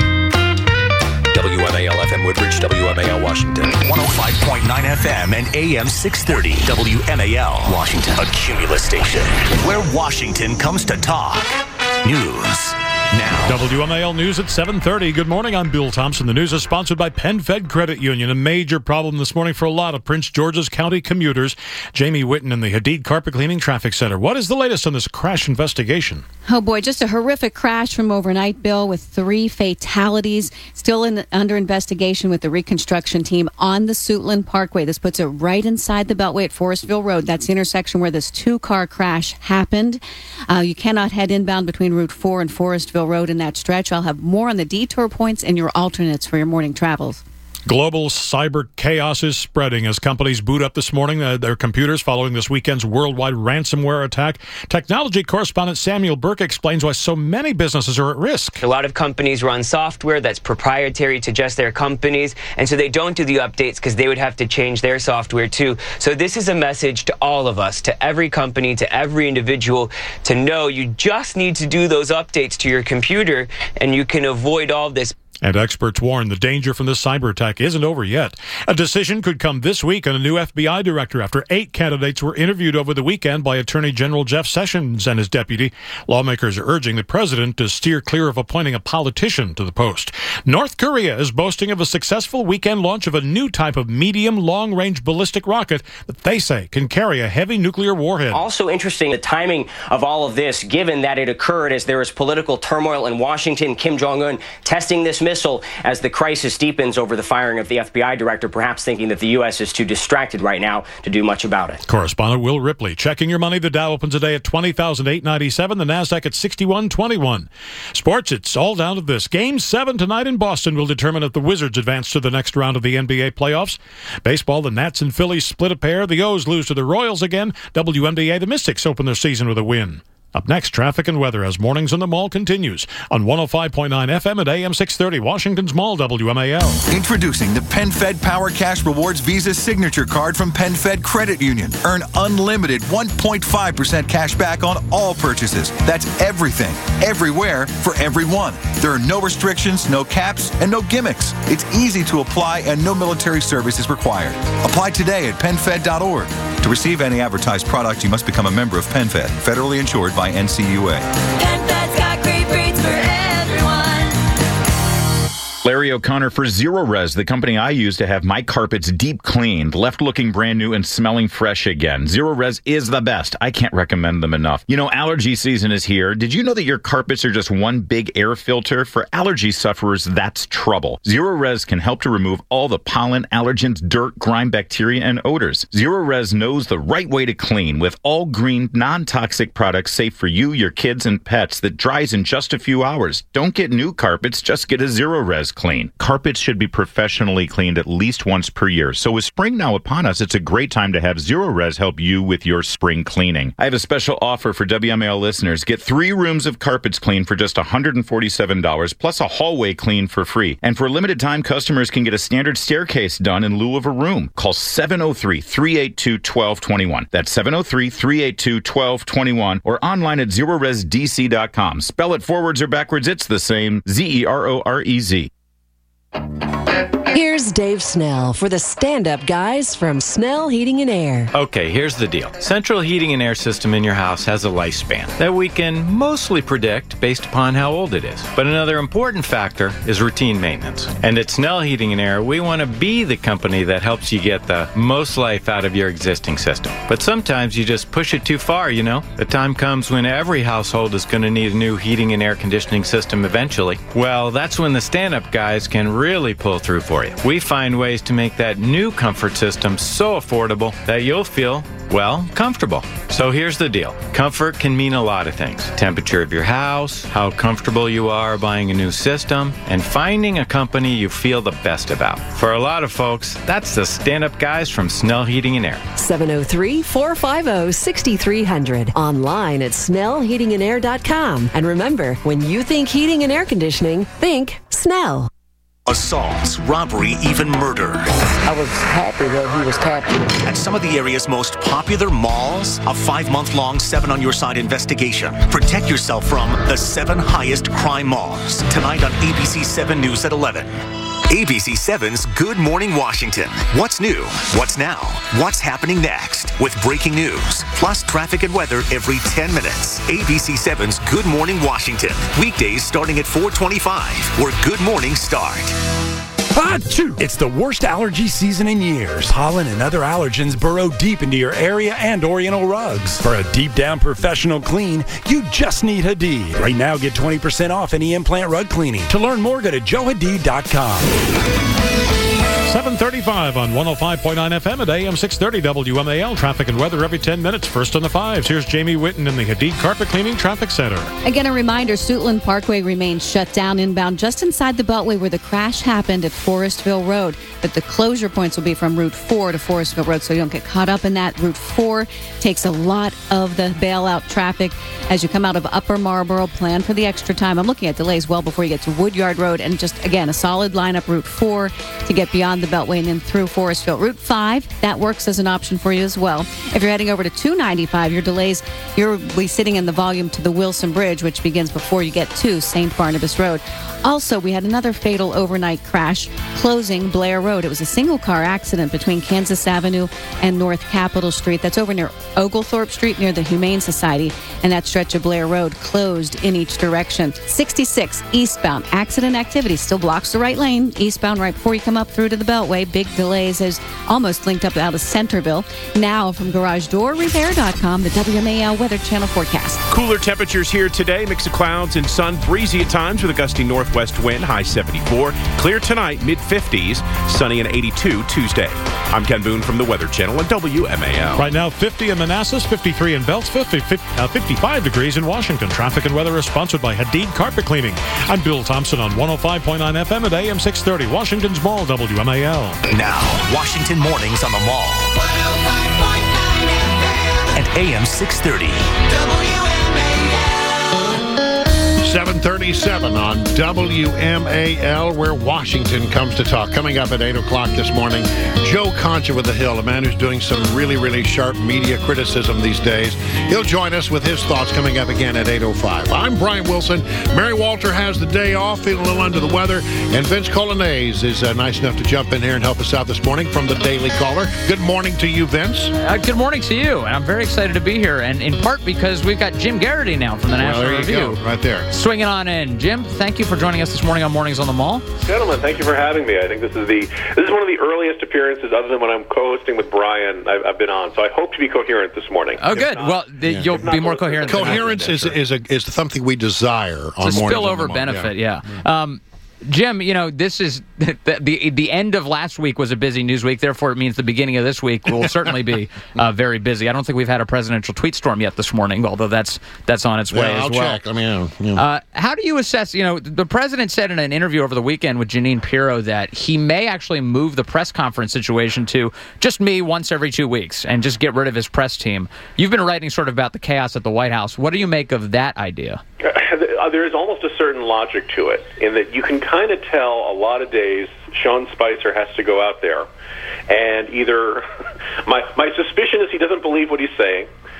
W M A L F M Woodbridge, W M A L Washington. one oh five point nine F M and A M six thirty. W M A L Washington. A Cumulus station where Washington comes to talk. News now. W M A L News at seven thirty. Good morning, I'm Bill Thompson. The news is sponsored by PenFed Credit Union. A major problem this morning for a lot of Prince George's County commuters. Jamie Witten in the Hadid Carpet Cleaning Traffic Center. What is the latest on this crash investigation? Oh boy, just a horrific crash from overnight, Bill, with three fatalities. Still in, under investigation with the reconstruction team on the Suitland Parkway. This puts it right inside the Beltway at Forestville Road. That's the intersection where this two-car crash happened. Uh, you cannot head inbound between Route four and Forestville Road in that stretch. I'll have more on the detour points and your alternates for your morning travels. Global cyber chaos is spreading as companies boot up this morning uh, their computers following this weekend's worldwide ransomware attack. Technology correspondent Samuel Burke explains why so many businesses are at risk. A lot of companies run software that's proprietary to just their companies, and so they don't do the updates because they would have to change their software too. So this is a message to all of us, to every company, to every individual, to know you just need to do those updates to your computer and you can avoid all this. And experts warn the danger from this cyber attack isn't over yet. A decision could come this week on a new F B I director after eight candidates were interviewed over the weekend by Attorney General Jeff Sessions and his deputy. Lawmakers are urging the president to steer clear of appointing a politician to the post. North Korea is boasting of a successful weekend launch of a new type of medium long-range ballistic rocket that they say can carry a heavy nuclear warhead. Also interesting, the timing of all of this, given that it occurred as there is political turmoil in Washington, Kim Jong-un testing this missile as the crisis deepens over the firing of the F B I director, perhaps thinking that the U S is too distracted right now to do much about it. Correspondent Will Ripley checking your money. The Dow opens today at twenty thousand eight hundred ninety-seven, the NASDAQ at sixty-one twenty-one. Sports, it's all down to this. Game seven tonight in Boston will determine if the Wizards advance to the next round of the N B A playoffs. Baseball, the Nats and Phillies split a pair. The O's lose to the Royals again. W N B A, the Mystics open their season with a win. Up next, traffic and weather as Mornings in the Mall continues on one oh five point nine F M at A M six thirty, Washington's Mall, W M A L. Introducing the PenFed Power Cash Rewards Visa Signature Card from PenFed Credit Union. Earn unlimited one point five percent cash back on all purchases. That's everything, everywhere, for everyone. There are no restrictions, no caps, and no gimmicks. It's easy to apply and no military service is required. Apply today at penfed dot org. To receive any advertised product, you must become a member of PenFed, federally insured by N C U A. PenFed's got great rates for everyone. Larry O'Connor for Zero Res, the company I use to have my carpets deep cleaned, left looking brand new and smelling fresh again. Zero Res is the best. I can't recommend them enough. You know, allergy season is here. Did you know that your carpets are just one big air filter? For allergy sufferers, that's trouble. Zero Res can help to remove all the pollen, allergens, dirt, grime, bacteria, and odors. Zero Res knows the right way to clean with all green, non-toxic products safe for you, your kids, and pets that dries in just a few hours. Don't get new carpets, just get a Zero Res clean. Carpets should be professionally cleaned at least once per year. So with spring now upon us, it's a great time to have Zero Res help you with your spring cleaning. I have a special offer for W M A L listeners. Get three rooms of carpets cleaned for just one hundred forty-seven dollars plus a hallway clean for free. And for a limited time, customers can get a standard staircase done in lieu of a room. Call seven oh three, three eight two, one two two one. That's seven oh three, three eight two, one two two one or online at zero res d c dot com. Spell it forwards or backwards, it's the same. Z E R O R E Z. Here's Dave Snell for the stand-up guys from Snell Heating and Air. Okay, here's the deal. Central heating and air system in your house has a lifespan that we can mostly predict based upon how old it is. But another important factor is routine maintenance. And at Snell Heating and Air, we want to be the company that helps you get the most life out of your existing system. But sometimes you just push it too far, you know? The time comes when every household is going to need a new heating and air conditioning system eventually. Well, that's when the stand-up guys can really pull through for you. We find ways to make that new comfort system so affordable that you'll feel, well, comfortable. So here's the deal. Comfort can mean a lot of things. Temperature of your house, how comfortable you are buying a new system, and finding a company you feel the best about. For a lot of folks, that's the stand-up guys from Snell Heating and Air. seven oh three, four five oh, six three hundred. Online at snell heating and air dot com. And remember, when you think heating and air conditioning, think Snell. Assaults, robbery, even murder. I was happy that he was captured. At some of the area's most popular malls, a five-month-long Seven on Your Side investigation. Protect yourself from the seven highest crime malls. Tonight on A B C seven News at eleven. A B C seven's Good Morning Washington. What's new? What's now? What's happening next? With breaking news, plus traffic and weather every ten minutes. A B C seven's Good Morning Washington. Weekdays starting at four twenty-five, where Good Mornings start. Achoo! It's the worst allergy season in years. Pollen and other allergens burrow deep into your area and Oriental rugs. For a deep-down professional clean, you just need Hadid. Right now, get twenty percent off any implant rug cleaning. To learn more, go to joe hadid dot com. seven thirty-five on one oh five point nine F M at A M six thirty W M A L. Traffic and weather every ten minutes. First on the fives. Here's Jamie Whitten in the Hadid Carpet Cleaning Traffic Center. Again, a reminder, Suitland Parkway remains shut down inbound just inside the Beltway where the crash happened at Forestville Road. But the closure points will be from Route four to Forestville Road, so you don't get caught up in that. Route four takes a lot of the bailout traffic as you come out of Upper Marlboro. Plan for the extra time. I'm looking at delays well before you get to Woodyard Road. And just, again, a solid lineup, Route four to get beyond the Beltway and then through Forestville. Route five, that works as an option for you as well. If you're heading over to two ninety-five, your delays, you'll be sitting in the volume to the Wilson Bridge, which begins before you get to Saint Barnabas Road. Also, we had another fatal overnight crash closing Blair Road. It was a single-car accident between Kansas Avenue and North Capitol Street. That's over near Oglethorpe Street near the Humane Society, and that stretch of Blair Road closed in each direction. sixty-six eastbound. Accident activity still blocks the right lane. Eastbound right before you come up through to the Beltway. Big delays as almost linked up out of Centerville. Now from garage door repair dot com, the W M A L Weather Channel forecast. Cooler temperatures here today. Mix of clouds and sun. Breezy at times with a gusty northwest wind. High seventy-four. Clear tonight. Mid fifties. Sunny and eighty-two Tuesday. I'm Ken Boone from the Weather Channel at W M A L. Right now, fifty in Manassas, fifty-three in Belts, fifty, uh, fifty-five degrees in Washington. Traffic and weather is sponsored by Hadid Carpet Cleaning. I'm Bill Thompson on one oh five point nine F M at A M six thirty. Washington's Mall, W M A L. Now, Washington Mornings on the Mall. At A M six thirty. seven thirty-seven on W M A L, where Washington comes to talk. Coming up at eight o'clock this morning, Joe Concha with The Hill, a man who's doing some really, really sharp media criticism these days. He'll join us with his thoughts coming up again at eight oh five. I'm Brian Wilson. Mary Walter has the day off, feeling a little under the weather, and Vince Colonnese is uh, nice enough to jump in here and help us out this morning from the Daily Caller. Good morning to you, Vince. Uh, good morning to you, and I'm very excited to be here, and in part because we've got Jim Garrity now from the well, National there you Review. Go, right there. Swinging on in. Jim, thank you for joining us this morning on Mornings on the Mall. Gentlemen, thank you for having me. I think this is the this is one of the earliest appearances, other than when I'm co-hosting with Brian, I've, I've been on. So I hope to be coherent this morning. Oh, good. Not, well, the, yeah. you'll be more coherent. Coherence is is a, is something we desire on it's a Mornings spillover benefit, yeah. yeah. Um, Jim, you know, this is the, the the end of last week was a busy news week. Therefore, it means the beginning of this week will certainly be uh, very busy. I don't think we've had a presidential tweet storm yet this morning, although that's that's on its way yeah, as I'll well. Check. I mean, you know. uh, how do you assess? You know, the president said in an interview over the weekend with Jeanine Pirro that he may actually move the press conference situation to just me once every two weeks and just get rid of his press team. You've been writing sort of about the chaos at the White House. What do you make of that idea? There is almost a certain logic to it in that you can kind of tell a lot of days Sean Spicer has to go out there and either my my suspicion is he doesn't believe what he's saying,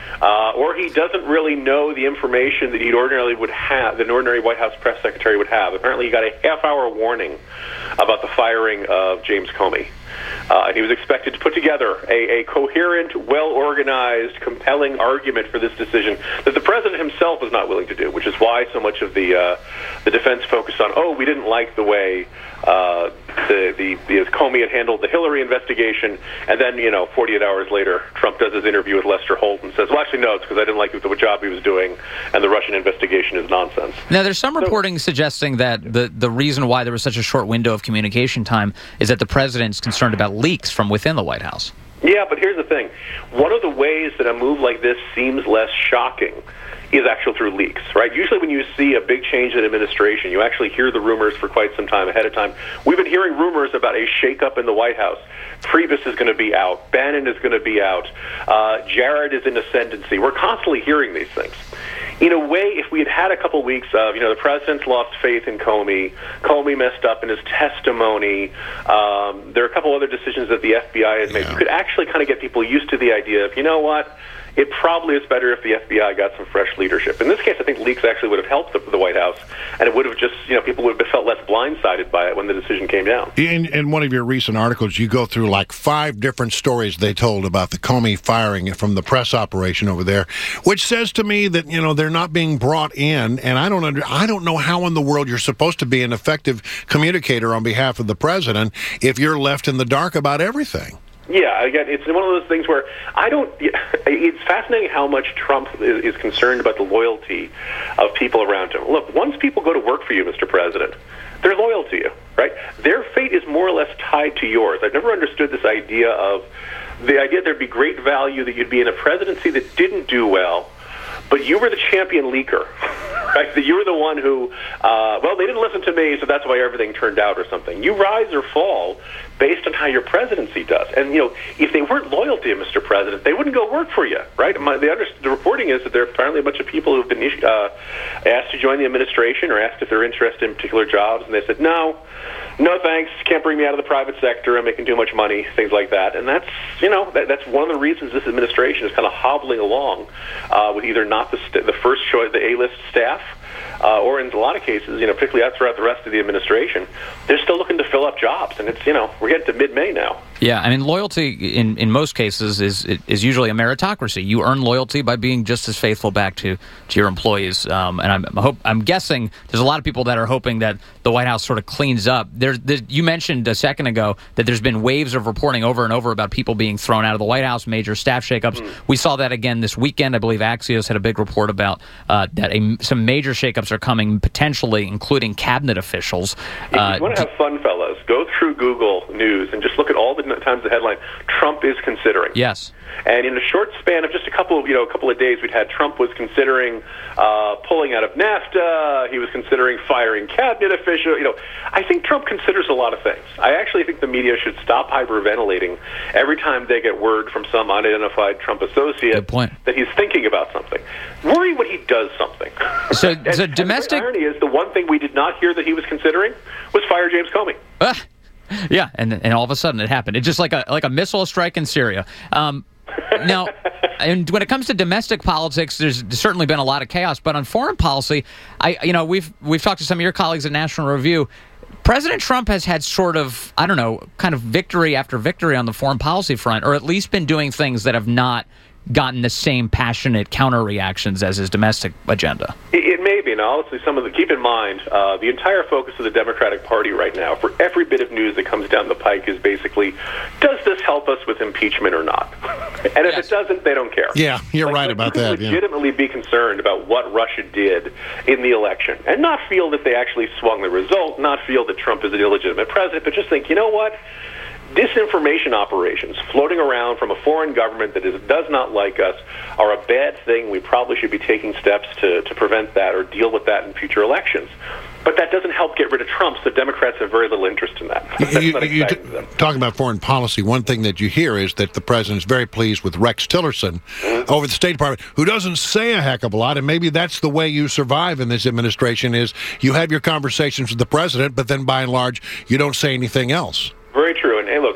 uh, or he doesn't really know the information that he ordinarily would have, that an ordinary White House press secretary would have. Apparently, he got a half-hour warning about the firing of James Comey. Uh, and he was expected to put together a, a coherent, well-organized, compelling argument for this decision that the president himself was not willing to do, which is why so much of the uh, the defense focused on, oh, we didn't like the way uh, the, the, the Comey had handled the Hillary investigation, and then, you know, forty-eight hours later, Trump does his interview with Lester Holt and says, well, actually, no, it's because I didn't like the job he was doing, and the Russian investigation is nonsense. Now, there's some reporting suggesting that the, the reason why there was such a short window of communication time is that the president's concerned about leaks from within the White House. Yeah, but here's the thing. One of the ways that a move like this seems less shocking is actually through leaks, right? Usually when you see a big change in administration, you actually hear the rumors for quite some time ahead of time. We've been hearing rumors about a shakeup in the White House. Priebus is going to be out. Bannon is going to be out. Uh, Jared is in ascendancy. We're constantly hearing these things. In a way, if we had had a couple weeks of, you know, the president's lost faith in Comey, Comey messed up in his testimony, um, there are a couple other decisions that the F B I has made, yeah. You could actually kind of get people used to the idea of, you know what, it probably is better if the F B I got some fresh leadership. In this case, I think leaks actually would have helped the, the White House, and it would have just, you know, people would have felt less blindsided by it when the decision came down. In, in one of your recent articles, you go through like five different stories they told about the Comey firing from the press operation over there, which says to me that, you know, they're not being brought in, and I don't under, I don't know how in the world you're supposed to be an effective communicator on behalf of the president if you're left in the dark about everything. Yeah, again, it's one of those things where I don't... It's fascinating how much Trump is, is concerned about the loyalty of people around him. Look, once people go to work for you, Mister President, they're loyal to you, right? Their fate is more or less tied to yours. I've never understood this idea of... The idea there'd be great value that you'd be in a presidency that didn't do well, but you were the champion leaker, right? That you were the one who, uh, well, they didn't listen to me, so that's why everything turned out or something. You rise or fall based on how your presidency does. And, you know, if they weren't loyal to you, Mister President, they wouldn't go work for you, right? My, the, under, the reporting is that there are apparently a bunch of people who've been uh, asked to join the administration or asked if they're interested in particular jobs, and they said, no, no thanks, can't bring me out of the private sector, I'm making too much money, things like that. And that's, you know, that, that's one of the reasons this administration is kind of hobbling along uh, with either not the, st- the first choice, the A-list staff, Uh, or in a lot of cases, you know, particularly out throughout the rest of the administration, they're still looking to fill up jobs, and it's, you know, we're getting to mid-May now. Yeah, I mean, loyalty in, in most cases is is usually a meritocracy. You earn loyalty by being just as faithful back to, to your employees. Um, and I'm hope I'm guessing there's a lot of people that are hoping that the White House sort of cleans up. There's, there, you mentioned a second ago that there's been waves of reporting over and over about people being thrown out of the White House, major staff shakeups. Mm. We saw that again this weekend. I believe Axios had a big report about uh, that a, some major shakeups are coming, potentially including cabinet officials. If uh, you want to have fun, fellas, go through Google News and just look at all the times the headline, Trump is considering. Yes. And in a short span of just a couple of, you know, a couple of days, we'd had Trump was considering uh, pulling out of NAFTA. He was considering firing cabinet officials. You know, I think Trump considers a lot of things. I actually think the media should stop hyperventilating every time they get word from some unidentified Trump associate Good point. that he's thinking about something. Worry when he does something. So, and, so domestic... And the irony is the one thing we did not hear that he was considering was fire James Comey. Uh, yeah, and and all of a sudden it happened. It's just like a like a missile strike in Syria. Um, now, and when it comes to domestic politics, there's certainly been a lot of chaos. But on foreign policy, I you know we've we've talked to some of your colleagues at National Review. President Trump has had sort of, I don't know, kind of victory after victory on the foreign policy front, or at least been doing things that have not gotten the same passionate counter reactions as his domestic agenda. It, it may be, and honestly, some of the keep in mind uh, the entire focus of the Democratic Party right now, for every bit of news that comes down the pike, is basically, does this help us with impeachment or not? And if yes. it doesn't, they don't care. Yeah, you're like, right like, about that. Legitimately yeah. be concerned about what Russia did in the election, and not feel that they actually swung the result, not feel that Trump is an illegitimate president, but just think, you know what? Disinformation operations floating around from a foreign government that is, does not like us are a bad thing. We probably should be taking steps to, to prevent that or deal with that in future elections. But that doesn't help get rid of Trump, so Democrats have very little interest in that. That's you, not you t- them. Talking about foreign policy, one thing that you hear is that the president's very pleased with Rex Tillerson mm-hmm. over the State Department, who doesn't say a heck of a lot, and maybe that's the way you survive in this administration is you have your conversations with the president, but then by and large, you don't say anything else. Very true. And, and look, back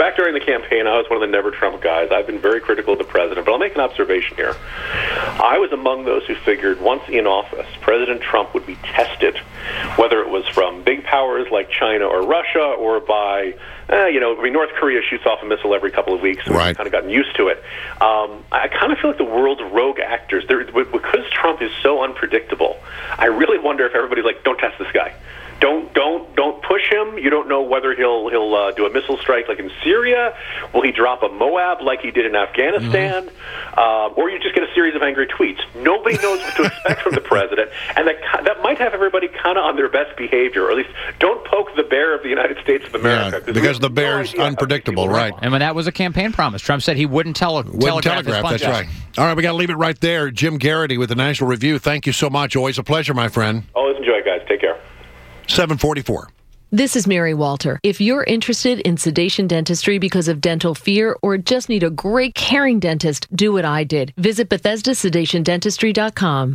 back during the campaign, I was one of the Never Trump guys. I've been very critical of the president, but I'll make an observation here. I was among those who figured once in office, President Trump would be tested, whether it was from big powers like China or Russia, or by, eh, you know, I mean, North Korea shoots off a missile every couple of weeks, and right. we've kind of gotten used to it. Um, I kind of feel like the world's rogue actors, because Trump is so unpredictable, I really wonder if everybody's like, don't test this guy. Don't don't don't push him. You don't know whether he'll he'll uh, do a missile strike like in Syria. Will he drop a Moab like he did in Afghanistan? Mm-hmm. Uh, or you just get a series of angry tweets. Nobody knows what to expect from the president, and that that might have everybody kind of on their best behavior, or at least don't poke the bear of the United States of America. Yeah, because the bear's no unpredictable, right? And when that was a campaign promise, Trump said he wouldn't tele- wouldn't telegraph. telegraph his that's right. All right, we got to leave it right there. Jim Garrity with the National Review. Thank you so much. Always a pleasure, my friend. Always enjoy it, guys. Take care. seven forty-four. This is Mary Walter. If you're interested in sedation dentistry because of dental fear or just need a great caring dentist, do what I did. Visit Bethesda Sedation Dentistry dot com.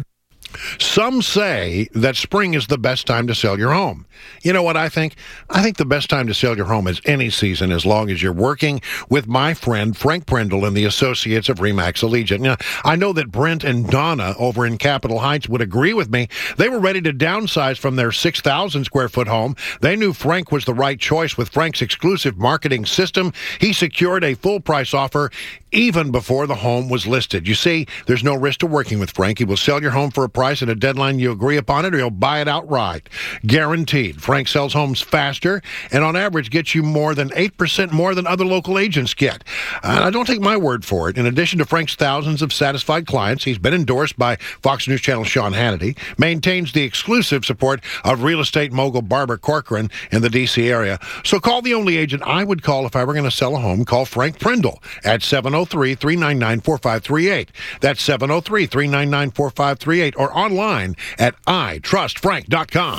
Some say that spring is the best time to sell your home. You know what I think? I think the best time to sell your home is any season, as long as you're working with my friend Frank Prindle and the associates of RE/MAX Allegiant. Now, I know that Brent and Donna over in Capitol Heights would agree with me. They were ready to downsize from their six thousand square foot home. They knew Frank was the right choice. With Frank's exclusive marketing system, he secured a full price offer even before the home was listed. You see, there's no risk to working with Frank. He will sell your home for a price and a deadline you agree upon it, or he'll buy it outright. Guaranteed. Frank sells homes faster and on average gets you more than eight percent more than other local agents get. And I don't take my word for it. In addition to Frank's thousands of satisfied clients, he's been endorsed by Fox News Channel Sean Hannity, maintains the exclusive support of real estate mogul Barbara Corcoran in the D C area. So call the only agent I would call if I were going to sell a home. Call Frank Prindle at seven oh three, three nine nine, four five three eight. That's seven oh three, three nine nine, four five three eight, or online at i trust frank dot com.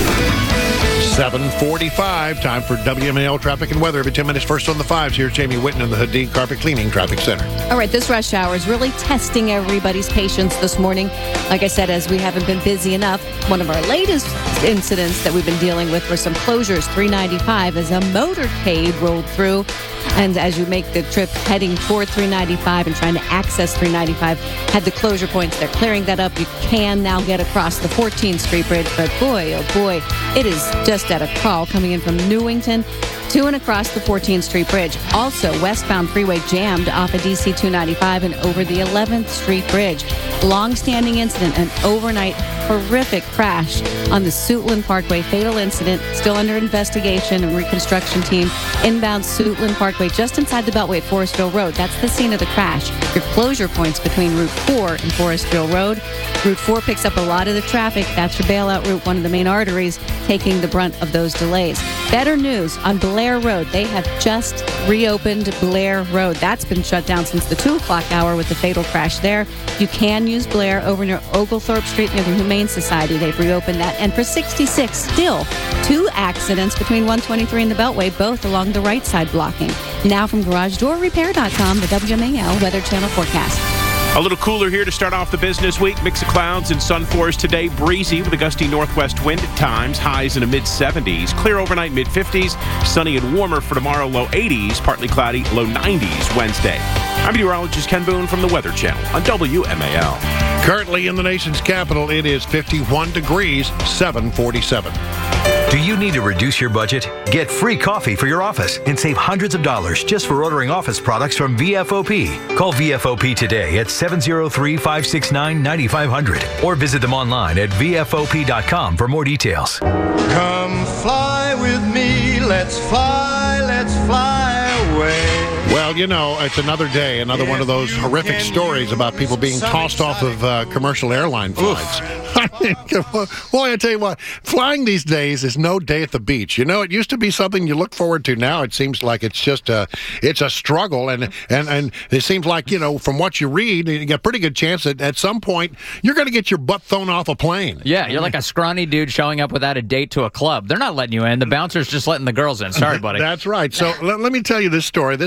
seven forty-five, time for W M A L traffic and weather. Every ten minutes, first on the fives. Here's Jamie Whitten in the Hadid Carpet Cleaning Traffic Center. All right, this rush hour is really testing everybody's patience this morning. Like I said, as we haven't been busy enough, one of our latest incidents that we've been dealing with were some closures. three ninety-five as a motorcade rolled through. And as you make the trip heading toward three ninety-five and trying to access three ninety-five, had the closure points. They're clearing that up. You can now get across the fourteenth Street Bridge. But boy, oh boy, it is just at a crawl coming in from Newington to and across the fourteenth Street Bridge. Also, westbound freeway jammed off of D C two ninety-five and over the eleventh Street Bridge. Long-standing incident, an overnight horrific crash on the Suitland Parkway. Fatal incident, still under investigation and reconstruction team. Inbound Suitland Parkway, just inside the Beltway at Forestville Road. That's the scene of the crash. Your closure points between Route four and Forestville Road. Route four picks up a lot of the traffic. That's your bailout route, one of the main arteries, taking the brunt of those delays. Better news on Blair Road. They have just reopened Blair Road. That's been shut down since the two o'clock hour with the fatal crash there. You can use Blair over near Oglethorpe Street near the Humane Society. They've reopened that. And for sixty-six, still two accidents between one twenty-three and the Beltway, both along the right side blocking. Now from garage door repair dot com, the W M A L Weather Channel forecast. A little cooler here to start off the business week. Mix of clouds and sun for us today. Breezy with a gusty northwest wind at times. Highs in the mid seventies. Clear overnight mid fifties. Sunny and warmer for tomorrow. Low eighties. Partly cloudy. Low nineties Wednesday. I'm meteorologist Ken Boone from the Weather Channel on W M A L. Currently in the nation's capital, it is fifty-one degrees, seven forty-seven. Do you need to reduce your budget? Get free coffee for your office and save hundreds of dollars just for ordering office products from V F O P. Call V F O P today at seven oh three, five six nine, nine five hundred or visit them online at V F O P dot com for more details. Come fly with me, let's fly, let's fly away. Well, you know, it's another day, another one of those horrific stories about people being tossed off of uh, commercial airline flights. I mean, boy, I tell you what, flying these days is no day at the beach. You know, it used to be something you look forward to. Now it seems like it's just a, it's a struggle, and and and it seems like, you know, from what you read, you got a pretty good chance that at some point you're going to get your butt thrown off a plane. Yeah, you're like a scrawny dude showing up without a date to a club. They're not letting you in. The bouncer's just letting the girls in. Sorry, buddy. That's right. So let, let me tell you this story. This this is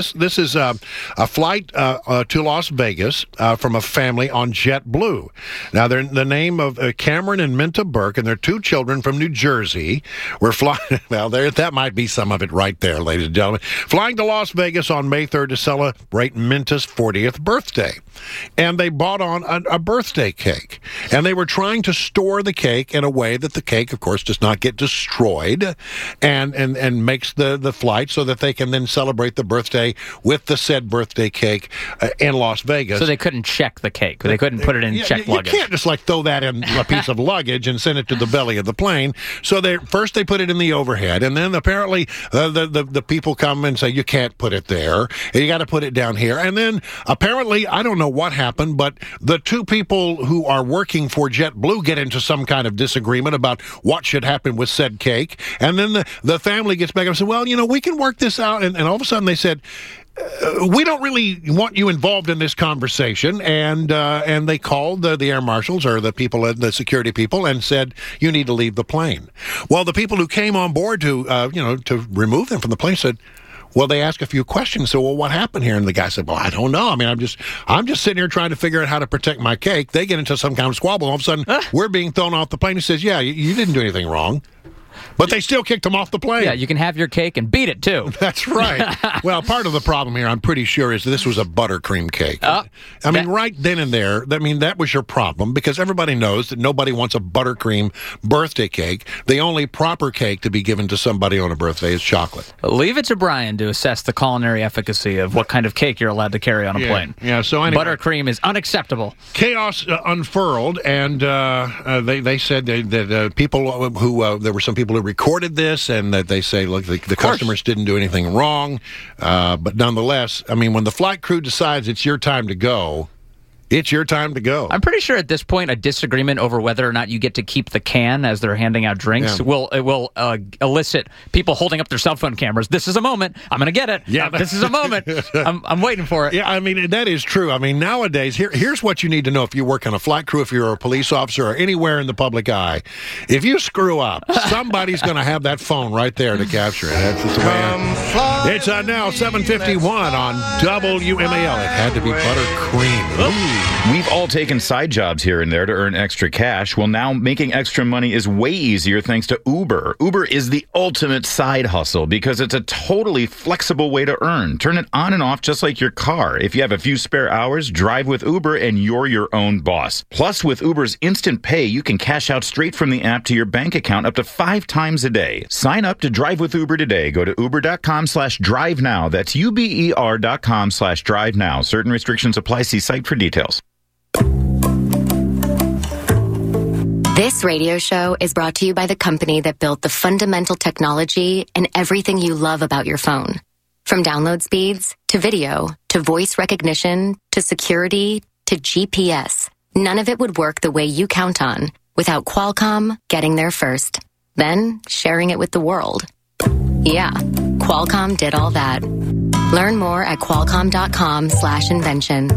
was uh, a flight uh, uh, to Las Vegas uh, from a family on JetBlue. Now, they're the name of uh, Cameron and Minta Burke and their two children from New Jersey were flying. Well, there that might be some of it right there, ladies and gentlemen. Flying to Las Vegas on May third to celebrate Minta's fortieth birthday. And they bought on a, a birthday cake. And they were trying to store the cake in a way that the cake, of course, does not get destroyed and, and, and makes the, the flight so that they can then celebrate the birthday with the said birthday cake uh, in Las Vegas. So they couldn't check the cake. They couldn't put it in yeah, checked you, luggage. You can't just like throw that in a piece of luggage and send it to the belly of the plane. So they first they put it in the overhead, and then apparently uh, the, the the people come and say you can't put it there. You got to put it down here. And then apparently I don't know what happened, but the two people who are working for JetBlue get into some kind of disagreement about what should happen with said cake. And then the, the family gets back and says, well, you know, we can work this out. And, and all of a sudden they said, Uh, we don't really want you involved in this conversation, and uh, and they called the, the air marshals or the people, the security people, and said you need to leave the plane. Well, the people who came on board to uh, you know to remove them from the plane said, well, they asked a few questions. So, well, what happened here? And the guy said, well, I don't know. I mean, I'm just I'm just sitting here trying to figure out how to protect my cake. They get into some kind of squabble. All of a sudden, we're being thrown off the plane. He says, yeah, you, you didn't do anything wrong. But they still kicked him off the plane. Yeah, you can have your cake and beat it, too. That's right. Well, part of the problem here, I'm pretty sure, is this was a buttercream cake. Uh, I mean, that, right then and there, I mean, that was your problem, because everybody knows that nobody wants a buttercream birthday cake. The only proper cake to be given to somebody on a birthday is chocolate. Leave it to Brian to assess the culinary efficacy of what kind of cake you're allowed to carry on a yeah, plane. Yeah, so anyway, buttercream is unacceptable. Chaos uh, unfurled, and uh, uh, they, they said that, that uh, people who, uh, there were some people who recorded this, and that they say, look, the, the customers didn't do anything wrong. Uh, but nonetheless, I mean, when the flight crew decides it's your time to go, it's your time to go. I'm pretty sure at this point a disagreement over whether or not you get to keep the can as they're handing out drinks Yeah. will it will uh, elicit people holding up their cell phone cameras. This is a moment. I'm going to get it. Yeah, Uh, this is a moment. I'm, I'm waiting for it. Yeah, I mean, that is true. I mean, nowadays, here, here's what you need to know if you work on a flight crew, if you're a police officer, or anywhere in the public eye. If you screw up, somebody's going to have that phone right there to capture it. That's just the way it is. It's uh, now seven fifty-one on W M A L. It had to be buttercream. We've all taken side jobs here and there to earn extra cash. Well, now making extra money is way easier thanks to Uber. Uber is the ultimate side hustle because it's a totally flexible way to earn. Turn it on and off just like your car. If you have a few spare hours, drive with Uber and you're your own boss. Plus, with Uber's Instant Pay, you can cash out straight from the app to your bank account up to five times a day. Sign up to drive with Uber today. Go to uber.com slash drive now. That's U-B-E-R dot com slash drive now. Certain restrictions apply. See site for details. This radio show is brought to you by the company that built the fundamental technology and everything you love about your phone. From download speeds, to video, to voice recognition, to security, to G P S. None of it would work the way you count on without Qualcomm getting there first, then sharing it with the world. Yeah, Qualcomm did all that. Learn more at qualcomm.com slash invention.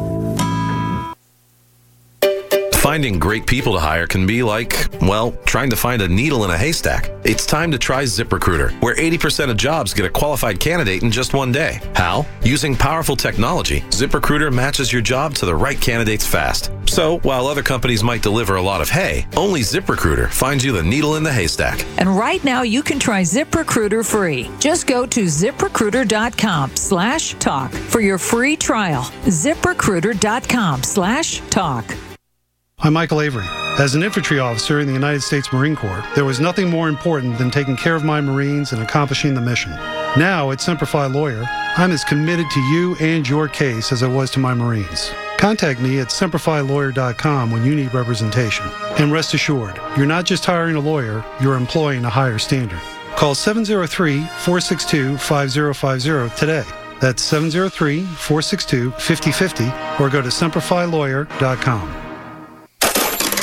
Finding great people to hire can be like, well, trying to find a needle in a haystack. It's time to try ZipRecruiter, where eighty percent of jobs get a qualified candidate in just one day. How? Using powerful technology, ZipRecruiter matches your job to the right candidates fast. So, while other companies might deliver a lot of hay, only ZipRecruiter finds you the needle in the haystack. And right now, you can try ZipRecruiter free. Just go to ZipRecruiter.com slash talk for your free trial. ZipRecruiter.com slash talk. I'm Michael Avery. As an infantry officer in the United States Marine Corps, there was nothing more important than taking care of my Marines and accomplishing the mission. Now, at Simplify Lawyer, I'm as committed to you and your case as I was to my Marines. Contact me at simplify lawyer dot com when you need representation. And rest assured, you're not just hiring a lawyer, you're employing a higher standard. Call seven oh three, four six two, five oh five oh today. That's seven oh three, four six two, five oh five oh or go to simplify lawyer dot com.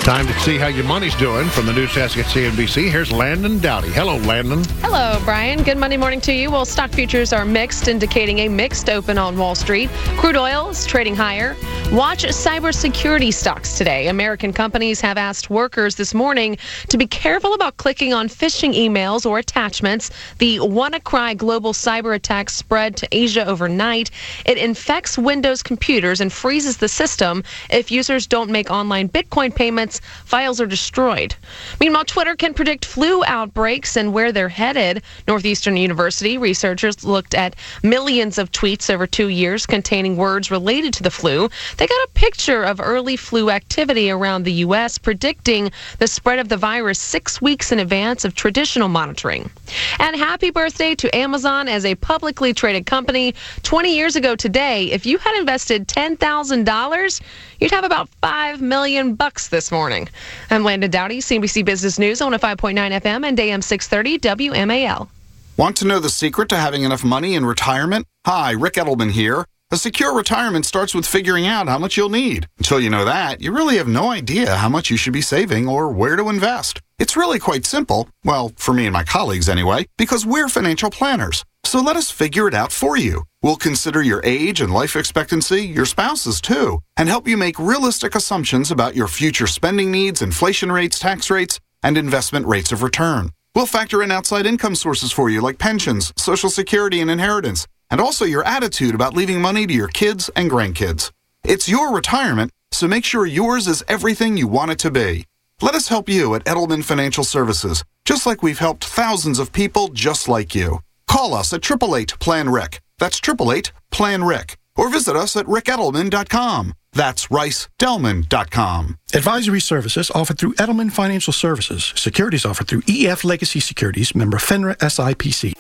Time to see how your money's doing from the news desk at C N B C. Here's Landon Dowdy. Hello, Landon. Hello, Brian. Good Monday morning to you. Well, stock futures are mixed, indicating a mixed open on Wall Street. Crude oil is trading higher. Watch cybersecurity stocks today. American companies have asked workers this morning to be careful about clicking on phishing emails or attachments. The WannaCry global cyber attack spread to Asia overnight. It infects Windows computers and freezes the system. If users don't make online Bitcoin payments, files are destroyed. Meanwhile, Twitter can predict flu outbreaks and where they're headed. Northeastern University researchers looked at millions of tweets over two years containing words related to the flu. They got a picture of early flu activity around the U S, predicting the spread of the virus six weeks in advance of traditional monitoring. And happy birthday to Amazon as a publicly traded company. twenty years ago today, if you had invested ten thousand dollars, you'd have about five million bucks this morning. I'm Landon Dowdy, C N B C Business News on one oh five point nine F M and A M six thirty W M A L. Want to know the secret to having enough money in retirement? Hi, Rick Edelman here. A secure retirement starts with figuring out how much you'll need. Until you know that, you really have no idea how much you should be saving or where to invest. It's really quite simple, well, for me and my colleagues anyway, because we're financial planners. So let us figure it out for you. We'll consider your age and life expectancy, your spouse's too, and help you make realistic assumptions about your future spending needs, inflation rates, tax rates, and investment rates of return. We'll factor in outside income sources for you like pensions, Social Security, and inheritance, and also your attitude about leaving money to your kids and grandkids. It's your retirement, so make sure yours is everything you want it to be. Let us help you at Edelman Financial Services, just like we've helped thousands of people just like you. Call us at eight eight eight, P L A N, R I C. That's eight eight eight, P L A N, R I C. Or visit us at rick edelman dot com. That's rice delman dot com. Advisory services offered through Edelman Financial Services. Securities offered through E F Legacy Securities, member FINRA S I P C.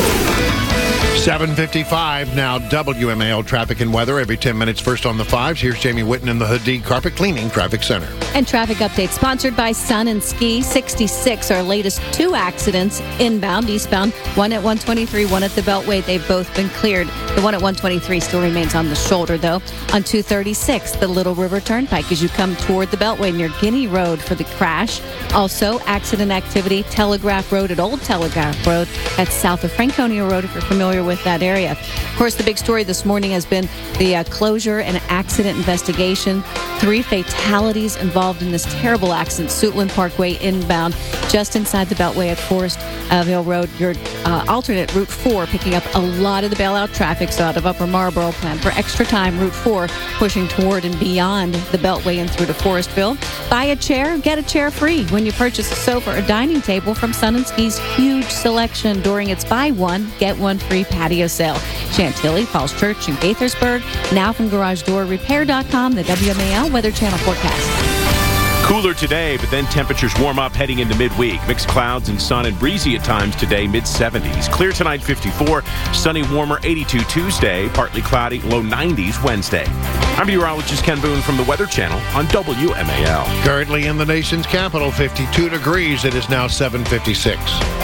seven fifty-five now, W M A L traffic and weather every ten minutes. First on the fives, here's Jamie Whitten in the Hadid Carpet Cleaning Traffic Center. And traffic update sponsored by Sun and Ski. sixty-six, our latest two accidents inbound, eastbound, one at one twenty-three, one at the Beltway. They've both been cleared. The one at one twenty-three still remains on the shoulder, though. On two thirty-six, the Little River Turnpike as you come toward the Beltway near Guinea Road for the crash. Also, accident activity, Telegraph Road at Old Telegraph Road. That's south of Franconia Road, if you're familiar with that area. Of course, the big story this morning has been the uh, closure and accident investigation. Three fatalities involved in this terrible accident. Suitland Parkway inbound, just inside the Beltway at Forestville Road. Your uh, alternate Route four picking up a lot of the bailout traffic. So out of Upper Marlboro, plan for extra time. Route four pushing toward and beyond the Beltway and through to Forestville. Buy a chair, get a chair free when you purchase a sofa or dining table from Sun and Ski's huge selection during its buy one, get one free patio sale. Chantilly, Falls Church, and Gaithersburg. Now from Garage Door Repair dot com, the W M A L Weather Channel forecast. Cooler today, but then temperatures warm up heading into midweek. Mixed clouds and sun and breezy at times today, mid seventies. Clear tonight, fifty-four. Sunny, warmer, eighty-two Tuesday. Partly cloudy, low nineties Wednesday. I'm meteorologist Ken Boone from the Weather Channel on W M A L. Currently in the nation's capital, fifty-two degrees. It is now seven fifty-six.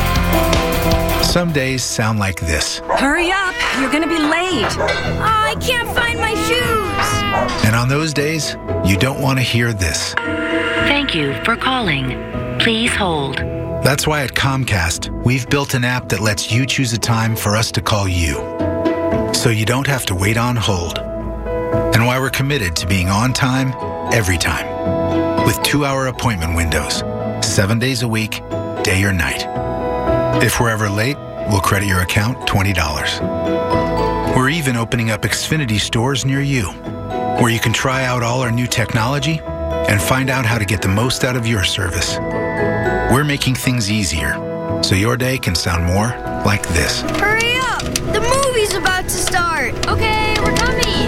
Some days sound like this. Hurry up, you're gonna be late. Oh, I can't find my shoes. And on those days, you don't want to hear this. Thank you for calling. Please hold. That's why at Comcast, we've built an app that lets you choose a time for us to call you, so you don't have to wait on hold. And why we're committed to being on time, every time, with two-hour appointment windows, seven days a week, day or night. If we're ever late, we'll credit your account twenty dollars. We're even opening up Xfinity stores near you, where you can try out all our new technology and find out how to get the most out of your service. We're making things easier, so your day can sound more like this. Hurry up! The movie's about to start. Okay, we're coming.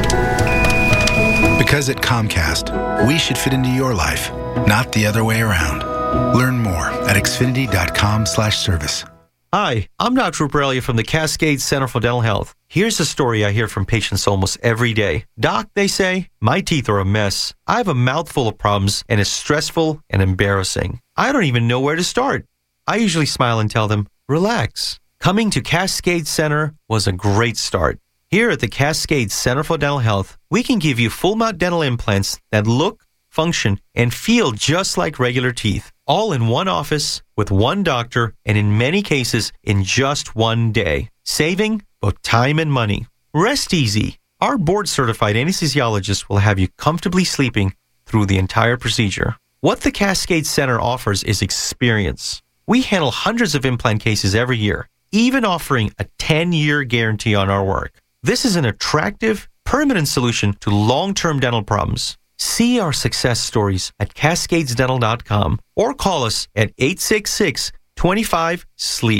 Because at Comcast, we should fit into your life, not the other way around. Learn more at xfinity dot com slash service. Hi, I'm Doctor Rupert Elliott from the Cascade Center for Dental Health. Here's a story I hear from patients almost every day. Doc, they say, my teeth are a mess. I have a mouthful of problems and it's stressful and embarrassing. I don't even know where to start. I usually smile and tell them, relax. Coming to Cascade Center was a great start. Here at the Cascade Center for Dental Health, we can give you full mouth dental implants that look, function, and feel just like regular teeth. All in one office with one doctor, and in many cases, in just one day. Saving both time and money. Rest easy. Our board-certified anesthesiologist will have you comfortably sleeping through the entire procedure. What the Cascade Center offers is experience. We handle hundreds of implant cases every year, even offering a ten-year guarantee on our work. This is an attractive, permanent solution to long-term dental problems. See our success stories at cascades dental dot com or call us at eight six six, two five, sleep.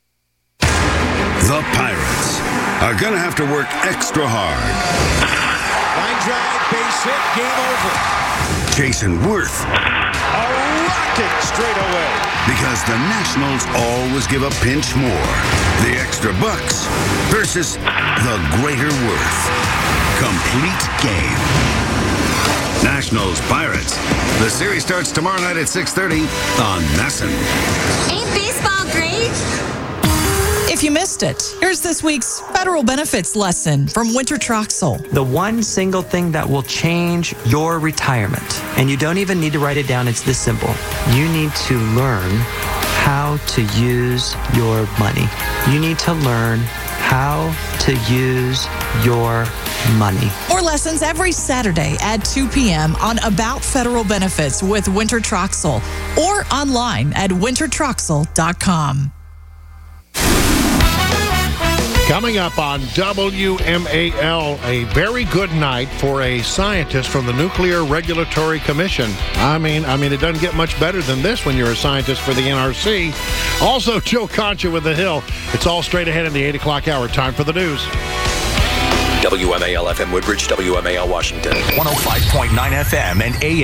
The Pirates are going to have to work extra hard. Line drive, base hit, game over. Jason Worth. A rocket straight away. Because the Nationals always give a pinch more. The extra bucks versus the greater worth. Complete game. Nationals Pirates. The series starts tomorrow night at six thirty on NESN. Ain't baseball great? If you missed it, here's this week's federal benefits lesson from Winter Troxel. The one single thing that will change your retirement, and you don't even need to write it down, it's this simple. You need to learn how to use your money. You need to learn how to use your money. More lessons every Saturday at two p.m. on About Federal Benefits with Winter Troxel or online at winter troxel dot com. Coming up on W M A L, a very good night for a scientist from the Nuclear Regulatory Commission. I mean, I mean, it doesn't get much better than this when you're a scientist for the N R C. Also, Joe Concha with The Hill. It's all straight ahead in the eight o'clock hour. Time for the news. W M A L F M Woodbridge, W M A L Washington. one oh five point nine F M and A M.